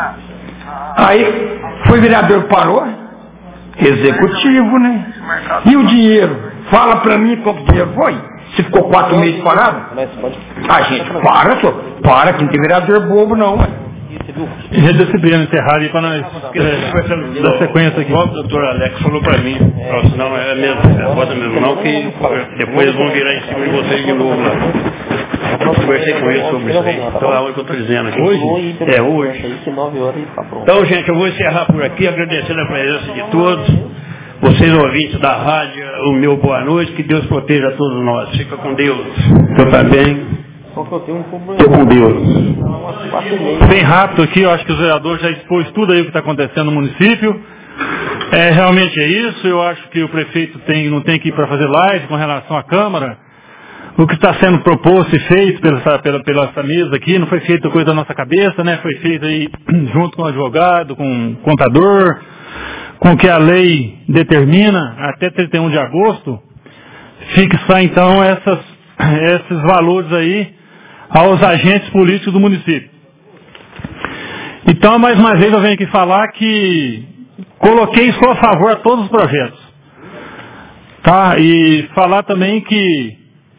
Aí foi vereador que parou? Executivo, né? E o dinheiro? Fala pra mim quanto dinheiro foi? Se ficou quatro meses parado? A gente, para, senhor. Para, que não tem vereador bobo não, ué. Gente, disciplina encerrada aí para nós é, da sequência aqui. O doutor Alex falou para mim, falou assim, não é mesmo, é foda mesmo não, que depois eles vão virar em cima de vocês de novo lá. Eu conversei com ele sobre isso aí. Então é o que eu estou dizendo aqui. Hoje? É, hoje. Então, gente, eu vou encerrar por aqui, agradecendo a presença de todos. Vocês ouvintes da rádio, o meu boa noite, que Deus proteja a todos nós. Fica com Deus. Eu também. Estou com Deus. Bem rápido aqui, eu acho que os vereadores já expôs tudo aí o que está acontecendo no município. É, realmente é isso, eu acho que o prefeito tem, não tem que ir para fazer live com relação à Câmara. O que está sendo proposto e feito pela, pela, pela essa mesa aqui, não foi feito coisa da nossa cabeça, né? Foi feito aí junto com o advogado, com o contador, com o que a lei determina, até trinta e um de agosto, fixar então essas, esses valores aí aos agentes políticos do município. Então, mais uma vez, eu venho aqui falar que coloquei só a favor a todos os projetos. Tá? E falar também que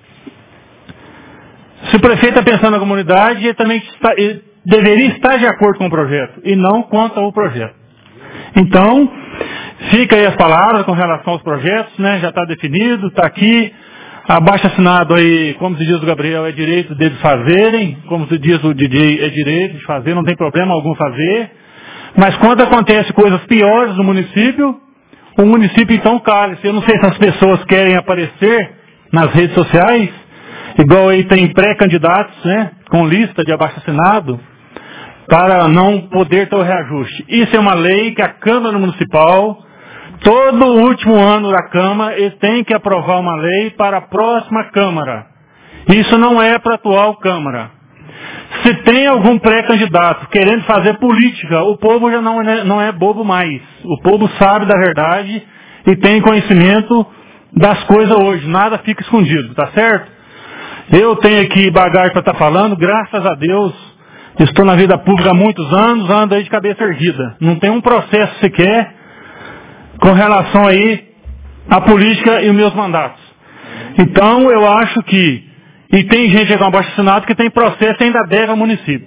se o prefeito está pensando na comunidade, ele também está, ele deveria estar de acordo com o projeto e não contra o projeto. Então, fica aí as palavras com relação aos projetos, né? Já está definido, está aqui. Abaixo assinado aí, como se diz o Gabriel, é direito deles fazerem, como se diz o D J, é direito de fazer, não tem problema algum fazer. Mas quando acontece coisas piores no município, o município então cala-se. Eu não sei se as pessoas querem aparecer nas redes sociais, igual aí tem pré-candidatos, né, com lista de abaixo assinado, para não poder ter o reajuste. Isso é uma lei que a Câmara Municipal, todo o último ano da Câmara, eles têm que aprovar uma lei para a próxima Câmara. Isso não é para a atual Câmara. Se tem algum pré-candidato querendo fazer política, o povo já não é, não é bobo mais. O povo sabe da verdade e tem conhecimento das coisas hoje. Nada fica escondido, tá certo? Eu tenho aqui bagagem para estar falando, graças a Deus, estou na vida pública há muitos anos, ando aí de cabeça erguida. Não tem um processo sequer com relação aí à política e os meus mandatos. Então, eu acho que, e tem gente com abaixo assinado que tem processo e ainda deve ao município.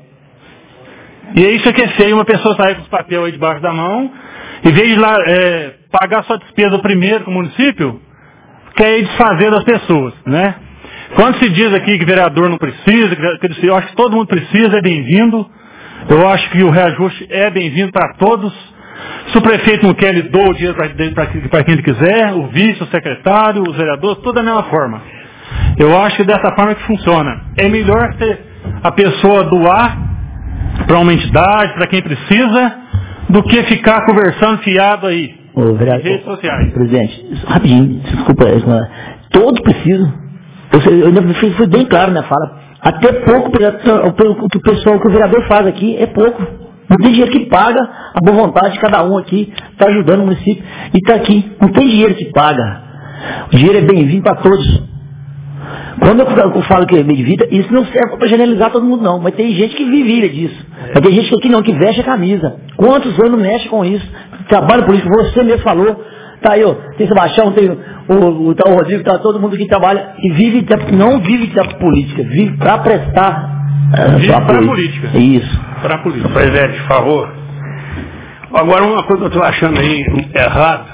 E é isso que é feio, uma pessoa sair com os papéis aí debaixo da mão, em vez de lá, é, pagar sua despesa primeiro com o município, quer ir desfazer das pessoas, né? Quando se diz aqui que vereador não precisa, que eu acho que todo mundo precisa, é bem-vindo. Eu acho que o reajuste é bem-vindo para todos. Se o prefeito não quer, ele doa o dinheiro para quem ele quiser, o vice, o secretário, os vereadores, tudo da mesma forma. Eu acho que dessa forma que funciona. É melhor ter a pessoa doar para uma entidade, para quem precisa, do que ficar conversando fiado aí, Ô, vereador, em redes sociais. Presidente, rapidinho, desculpa, todos precisam. Eu, eu, eu fui bem claro na fala. Até pouco, o que o pessoal, que o vereador faz aqui, é pouco. Não tem dinheiro que paga a boa vontade de cada um aqui, está ajudando o município e está aqui. Não tem dinheiro que paga. O dinheiro é bem-vindo para todos. Quando eu falo que é bem-vindo, isso não serve para generalizar todo mundo não, mas tem gente que vive disso. Mas tem gente que não, que veste a camisa. Quantos anos mexe com isso? Trabalho político, você mesmo falou. Tá aí, ó, tem Sebastião, tem o, o, tá o Rodrigo, tá todo mundo que trabalha e vive, não vive da política, vive para prestar. Vive para a política. Isso. Para a política. Presidente, por favor. Agora, uma coisa que eu estou achando aí errado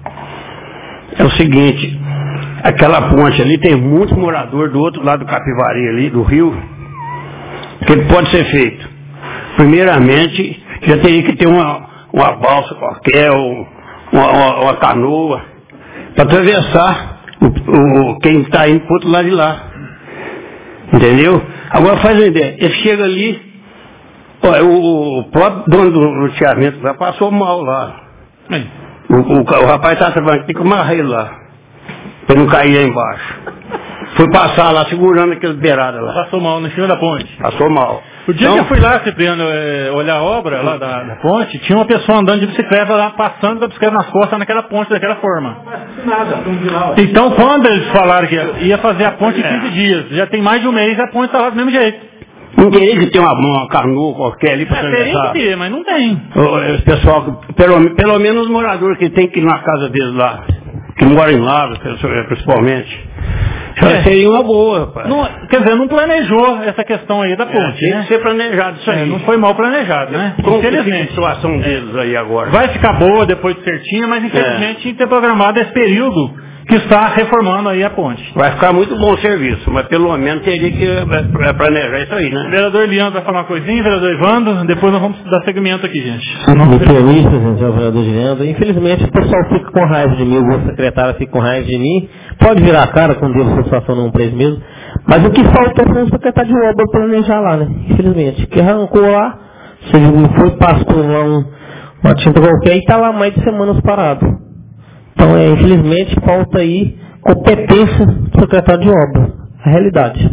é o seguinte: aquela ponte ali tem muitos moradores do outro lado do Capivari ali, do rio, que pode ser feito. Primeiramente, já teria que ter uma, uma balsa qualquer, ou uma, uma, uma canoa, para atravessar o, o, quem está indo para o outro lado de lá. Entendeu? Agora faz uma ideia, ele chega ali, ó, o, o próprio dono do loteamento já passou mal lá. O, o, o rapaz está trabalhando, tem que amarrar ele lá, para não cair aí embaixo. Foi passar lá segurando aquelas beiradas lá. Passou mal no cima da ponte. Passou mal. O dia então, que eu fui lá, Cipriano, é, olhar a obra lá da, da ponte, tinha uma pessoa andando de bicicleta lá, passando da bicicleta nas costas naquela ponte daquela forma. Nada, então quando eles falaram que ia, ia fazer a ponte em quinze dias, já tem mais de um mês, a ponte está lá do mesmo jeito. Não teria que ter uma, uma canoa qualquer ali para atravessar. Teria que ter, mas não tem. O pessoal, pelo, pelo menos os moradores que tem que ir na casa deles lá, que moram em Lavras, principalmente. É. Seria uma boa, rapaz. Não, quer dizer, não planejou essa questão aí da ponte. É, tinha né? que ser planejado isso aí. É, não foi mal planejado, né? Como infelizmente. a situação deles aí agora? Vai ficar boa depois de certinha, mas infelizmente é. tinha que ter programado esse período que está reformando aí a ponte. Vai ficar muito bom o serviço, mas pelo menos teria que planejar isso aí, né? O vereador Leandro vai falar uma coisinha, o vereador Evandro, depois nós vamos dar segmento aqui, gente. Me permite, gente, é o vereador Leandro. Infelizmente o pessoal fica com raiva de mim, o secretário fica com raiva de mim. Pode virar a cara quando devo satisfação numa empresa mesmo. Mas o que faltou foi o secretário de obra planejar lá, né? Infelizmente. Que arrancou lá, você foi, passou lá um, uma tinta qualquer e está lá mais de semanas parado. Então, é, infelizmente, falta aí competência do secretário de obra. A realidade.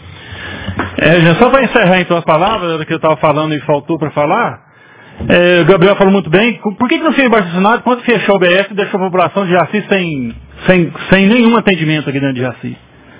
É, só para encerrar então as palavras que eu estava falando e faltou para falar, é, o Gabriel falou muito bem. Por que, que não fez abaixo-assinado quando fechou o B S e deixou a população de Jaci sem, sem, sem nenhum atendimento aqui dentro de Jaci?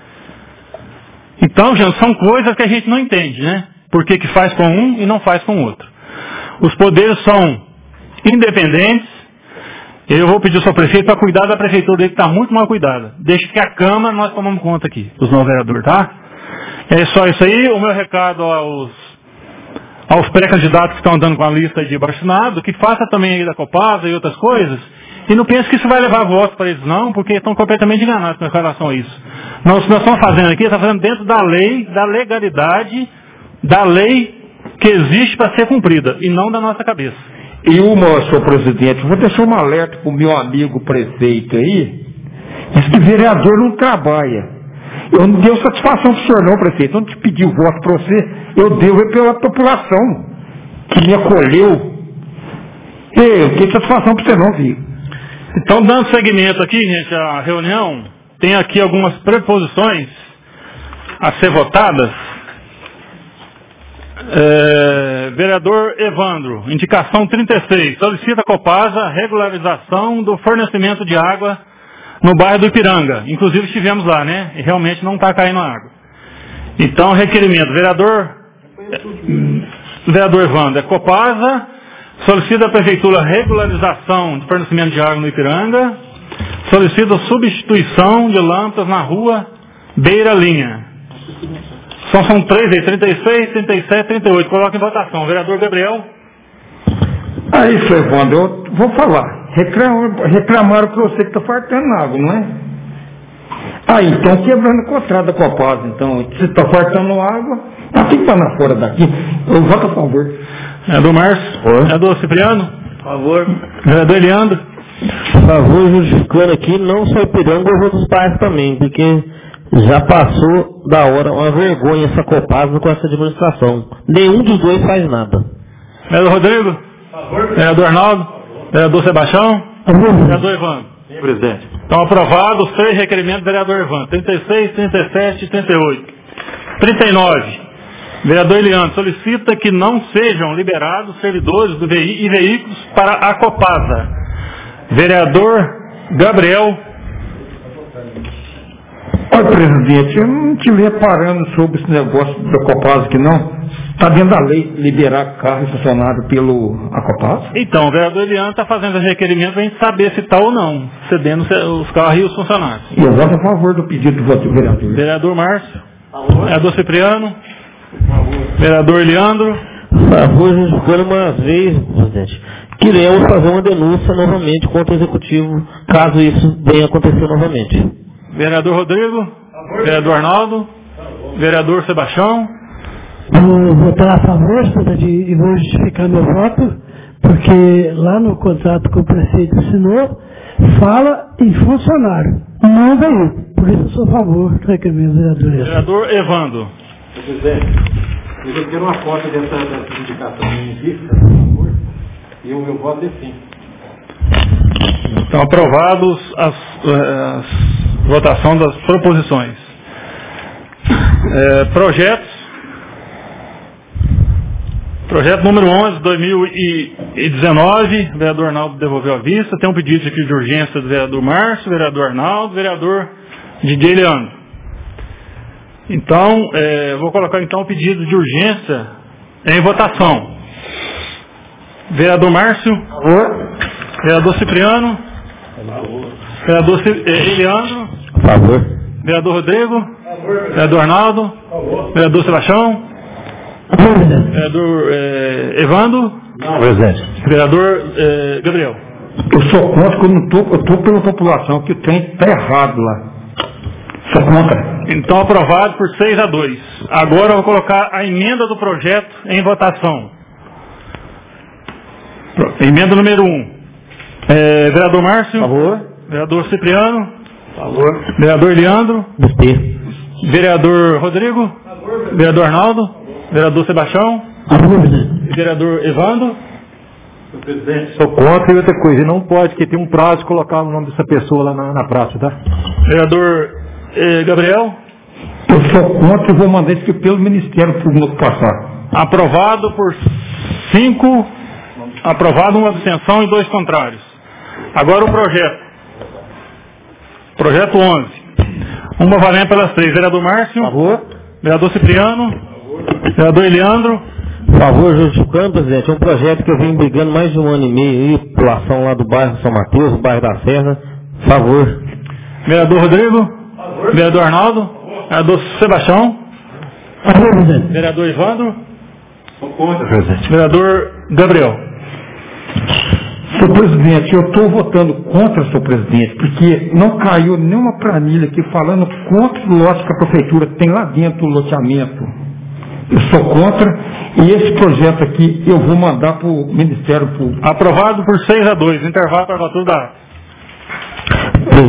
Então, gente, são coisas que a gente não entende, né? Por que, que faz com um e não faz com o outro. Os poderes são independentes. Eu vou pedir ao seu prefeito para cuidar da prefeitura dele, que está muito mal cuidada. Deixa que a Câmara nós tomamos conta aqui, os novos vereadores, tá? É só isso aí. O meu recado aos, aos pré-candidatos que estão andando com a lista de abaixo-assinado, que faça também aí da Copasa e outras coisas. E não pense que isso vai levar votos para eles, não, porque estão completamente enganados com relação a isso. Nós, o que nós estamos fazendo aqui, está fazendo dentro da lei, da legalidade, da lei que existe para ser cumprida, e não da nossa cabeça. E uma, senhor presidente, vou deixar um alerta para o meu amigo prefeito aí. Diz que vereador não trabalha. Eu não dei satisfação para o senhor não, prefeito. Eu não te pedi o voto para você. Eu devo pela população que me acolheu. Eu não dei satisfação para você não, filho. Então, dando seguimento aqui, gente, à reunião, tem aqui algumas preposições a ser votadas. É, vereador Evandro, indicação trinta e seis, solicita a Copasa regularização do fornecimento de água no bairro do Ipiranga. Inclusive estivemos lá, né? E realmente não está caindo água. Então, requerimento, vereador vereador Evandro, é Copasa, solicita a prefeitura regularização do fornecimento de água no Ipiranga, solicita substituição de lâmpadas na rua Beira Linha. São, são três aí, trinta e seis, trinta e sete, trinta e oito. Coloca em votação. Vereador Gabriel. Aí, seu Evandro, eu vou falar. Reclamaram, reclamaram que você que está fartando água, não é? Ah, então quebrando o contrato da Copasa. Então, se está fartando água, tá ficando fora daqui. Eu voto a favor. Vereador Márcio. Vereador Cipriano. Por favor. Vereador Leandro. Por favor, justificando aqui, não só Ipiranga, os outros bairros também, porque já passou da hora, uma vergonha essa Copasa com essa administração. Nenhum dos dois faz nada. Vereador Rodrigo. Por favor. Vereador Arnaldo. Vereador Sebastião. Vereador Evandro. Sim, presidente. Estão aprovados os três requerimentos do vereador Evandro. trinta e seis, trinta e sete e trinta e oito. trinta e nove. Vereador Eliandro solicita que não sejam liberados servidores do veí e veículos para a Copasa. Vereador Gabriel. Olha, presidente, eu não estive reparando sobre esse negócio da Copasa aqui, não. Está dentro da lei liberar carro e funcionário pelo a Copasa? Então, o vereador Eliandro está fazendo esse requerimento para a gente saber se está ou não, cedendo os carros e os funcionários. E eu voto a favor do pedido do voto do vereador. Vereador Márcio. Vereador Cipriano. Vereador Eliandro. Favor, justificando uma vez, presidente. Queremos fazer uma denúncia novamente contra o executivo, caso isso venha acontecer novamente. Vereador Rodrigo. Vereador Arnaldo. Vereador Sebastião. Vou votar a favor, presidente, e vou justificar meu voto, porque lá no contrato que o prefeito assinou, fala em funcionário, não veículo. Por isso eu sou a favor do requerimento do vereador. Vereador Evandro. Presidente, eu quero uma cópia dessa, dessa indicação ministra, por favor, e o meu voto é sim. Estão aprovados as, as votação das proposições. É, projetos. Projeto número onze, dois mil e dezenove, o vereador Arnaldo devolveu a vista. Tem um pedido aqui de urgência do vereador Márcio, vereador Arnaldo, vereador D J Leandro. Então, é, vou colocar então o pedido de urgência em votação. Vereador Márcio. Favor. Vereador Cipriano. Favor. Vereador Eliandro. Favor. Vereador Rodrigo. Favor. Vereador Arnaldo. Favor. Vereador Sebastião. Vereador eh, Evandro. Não, presidente. Vereador eh, Gabriel. Eu sou contra, que eu não estou, eu estou pela população, que o trem está errado lá. Sou contra. Então, aprovado por seis a dois. Agora eu vou colocar a emenda do projeto em votação. Emenda número um. É, vereador Márcio. Favor. Vereador Cipriano. Favor. Vereador Leandro. Gostei. Vereador Rodrigo. Favor. Vereador Arnaldo. Vereador Sebastião. Vereador Evandro. Senhor presidente, sou contra e outra coisa. Não pode, porque tem um prazo de colocar o nome dessa pessoa lá na, na praça, tá? Vereador eh, Gabriel. Eu sou contra e vou mandar isso pelo Ministério Público passar. Aprovado por cinco. Aprovado, uma abstenção e dois contrários. Agora o projeto. Projeto onze. Uma valendo pelas três. Vereador Márcio. Favor. Vereador Cipriano. Vereador Eliandro. Favor, justificando, presidente, é um projeto que eu vim brigando mais de um ano e meio aí, população lá do bairro São Mateus, bairro da Serra. Favor. Vereador Rodrigo. Favor. Vereador Arnaldo. Favor. Vereador Sebastião. Favor, presidente. Vereador Evandro. Sou contra, presidente. Vereador Gabriel. Senhor presidente, eu estou votando contra, senhor presidente, porque não caiu nenhuma planilha aqui falando contra o lote que a prefeitura tem lá dentro do loteamento. Eu sou contra, e esse projeto aqui eu vou mandar para o Ministério Público. Aprovado por seis a dois. Intervalo para a votação da ata.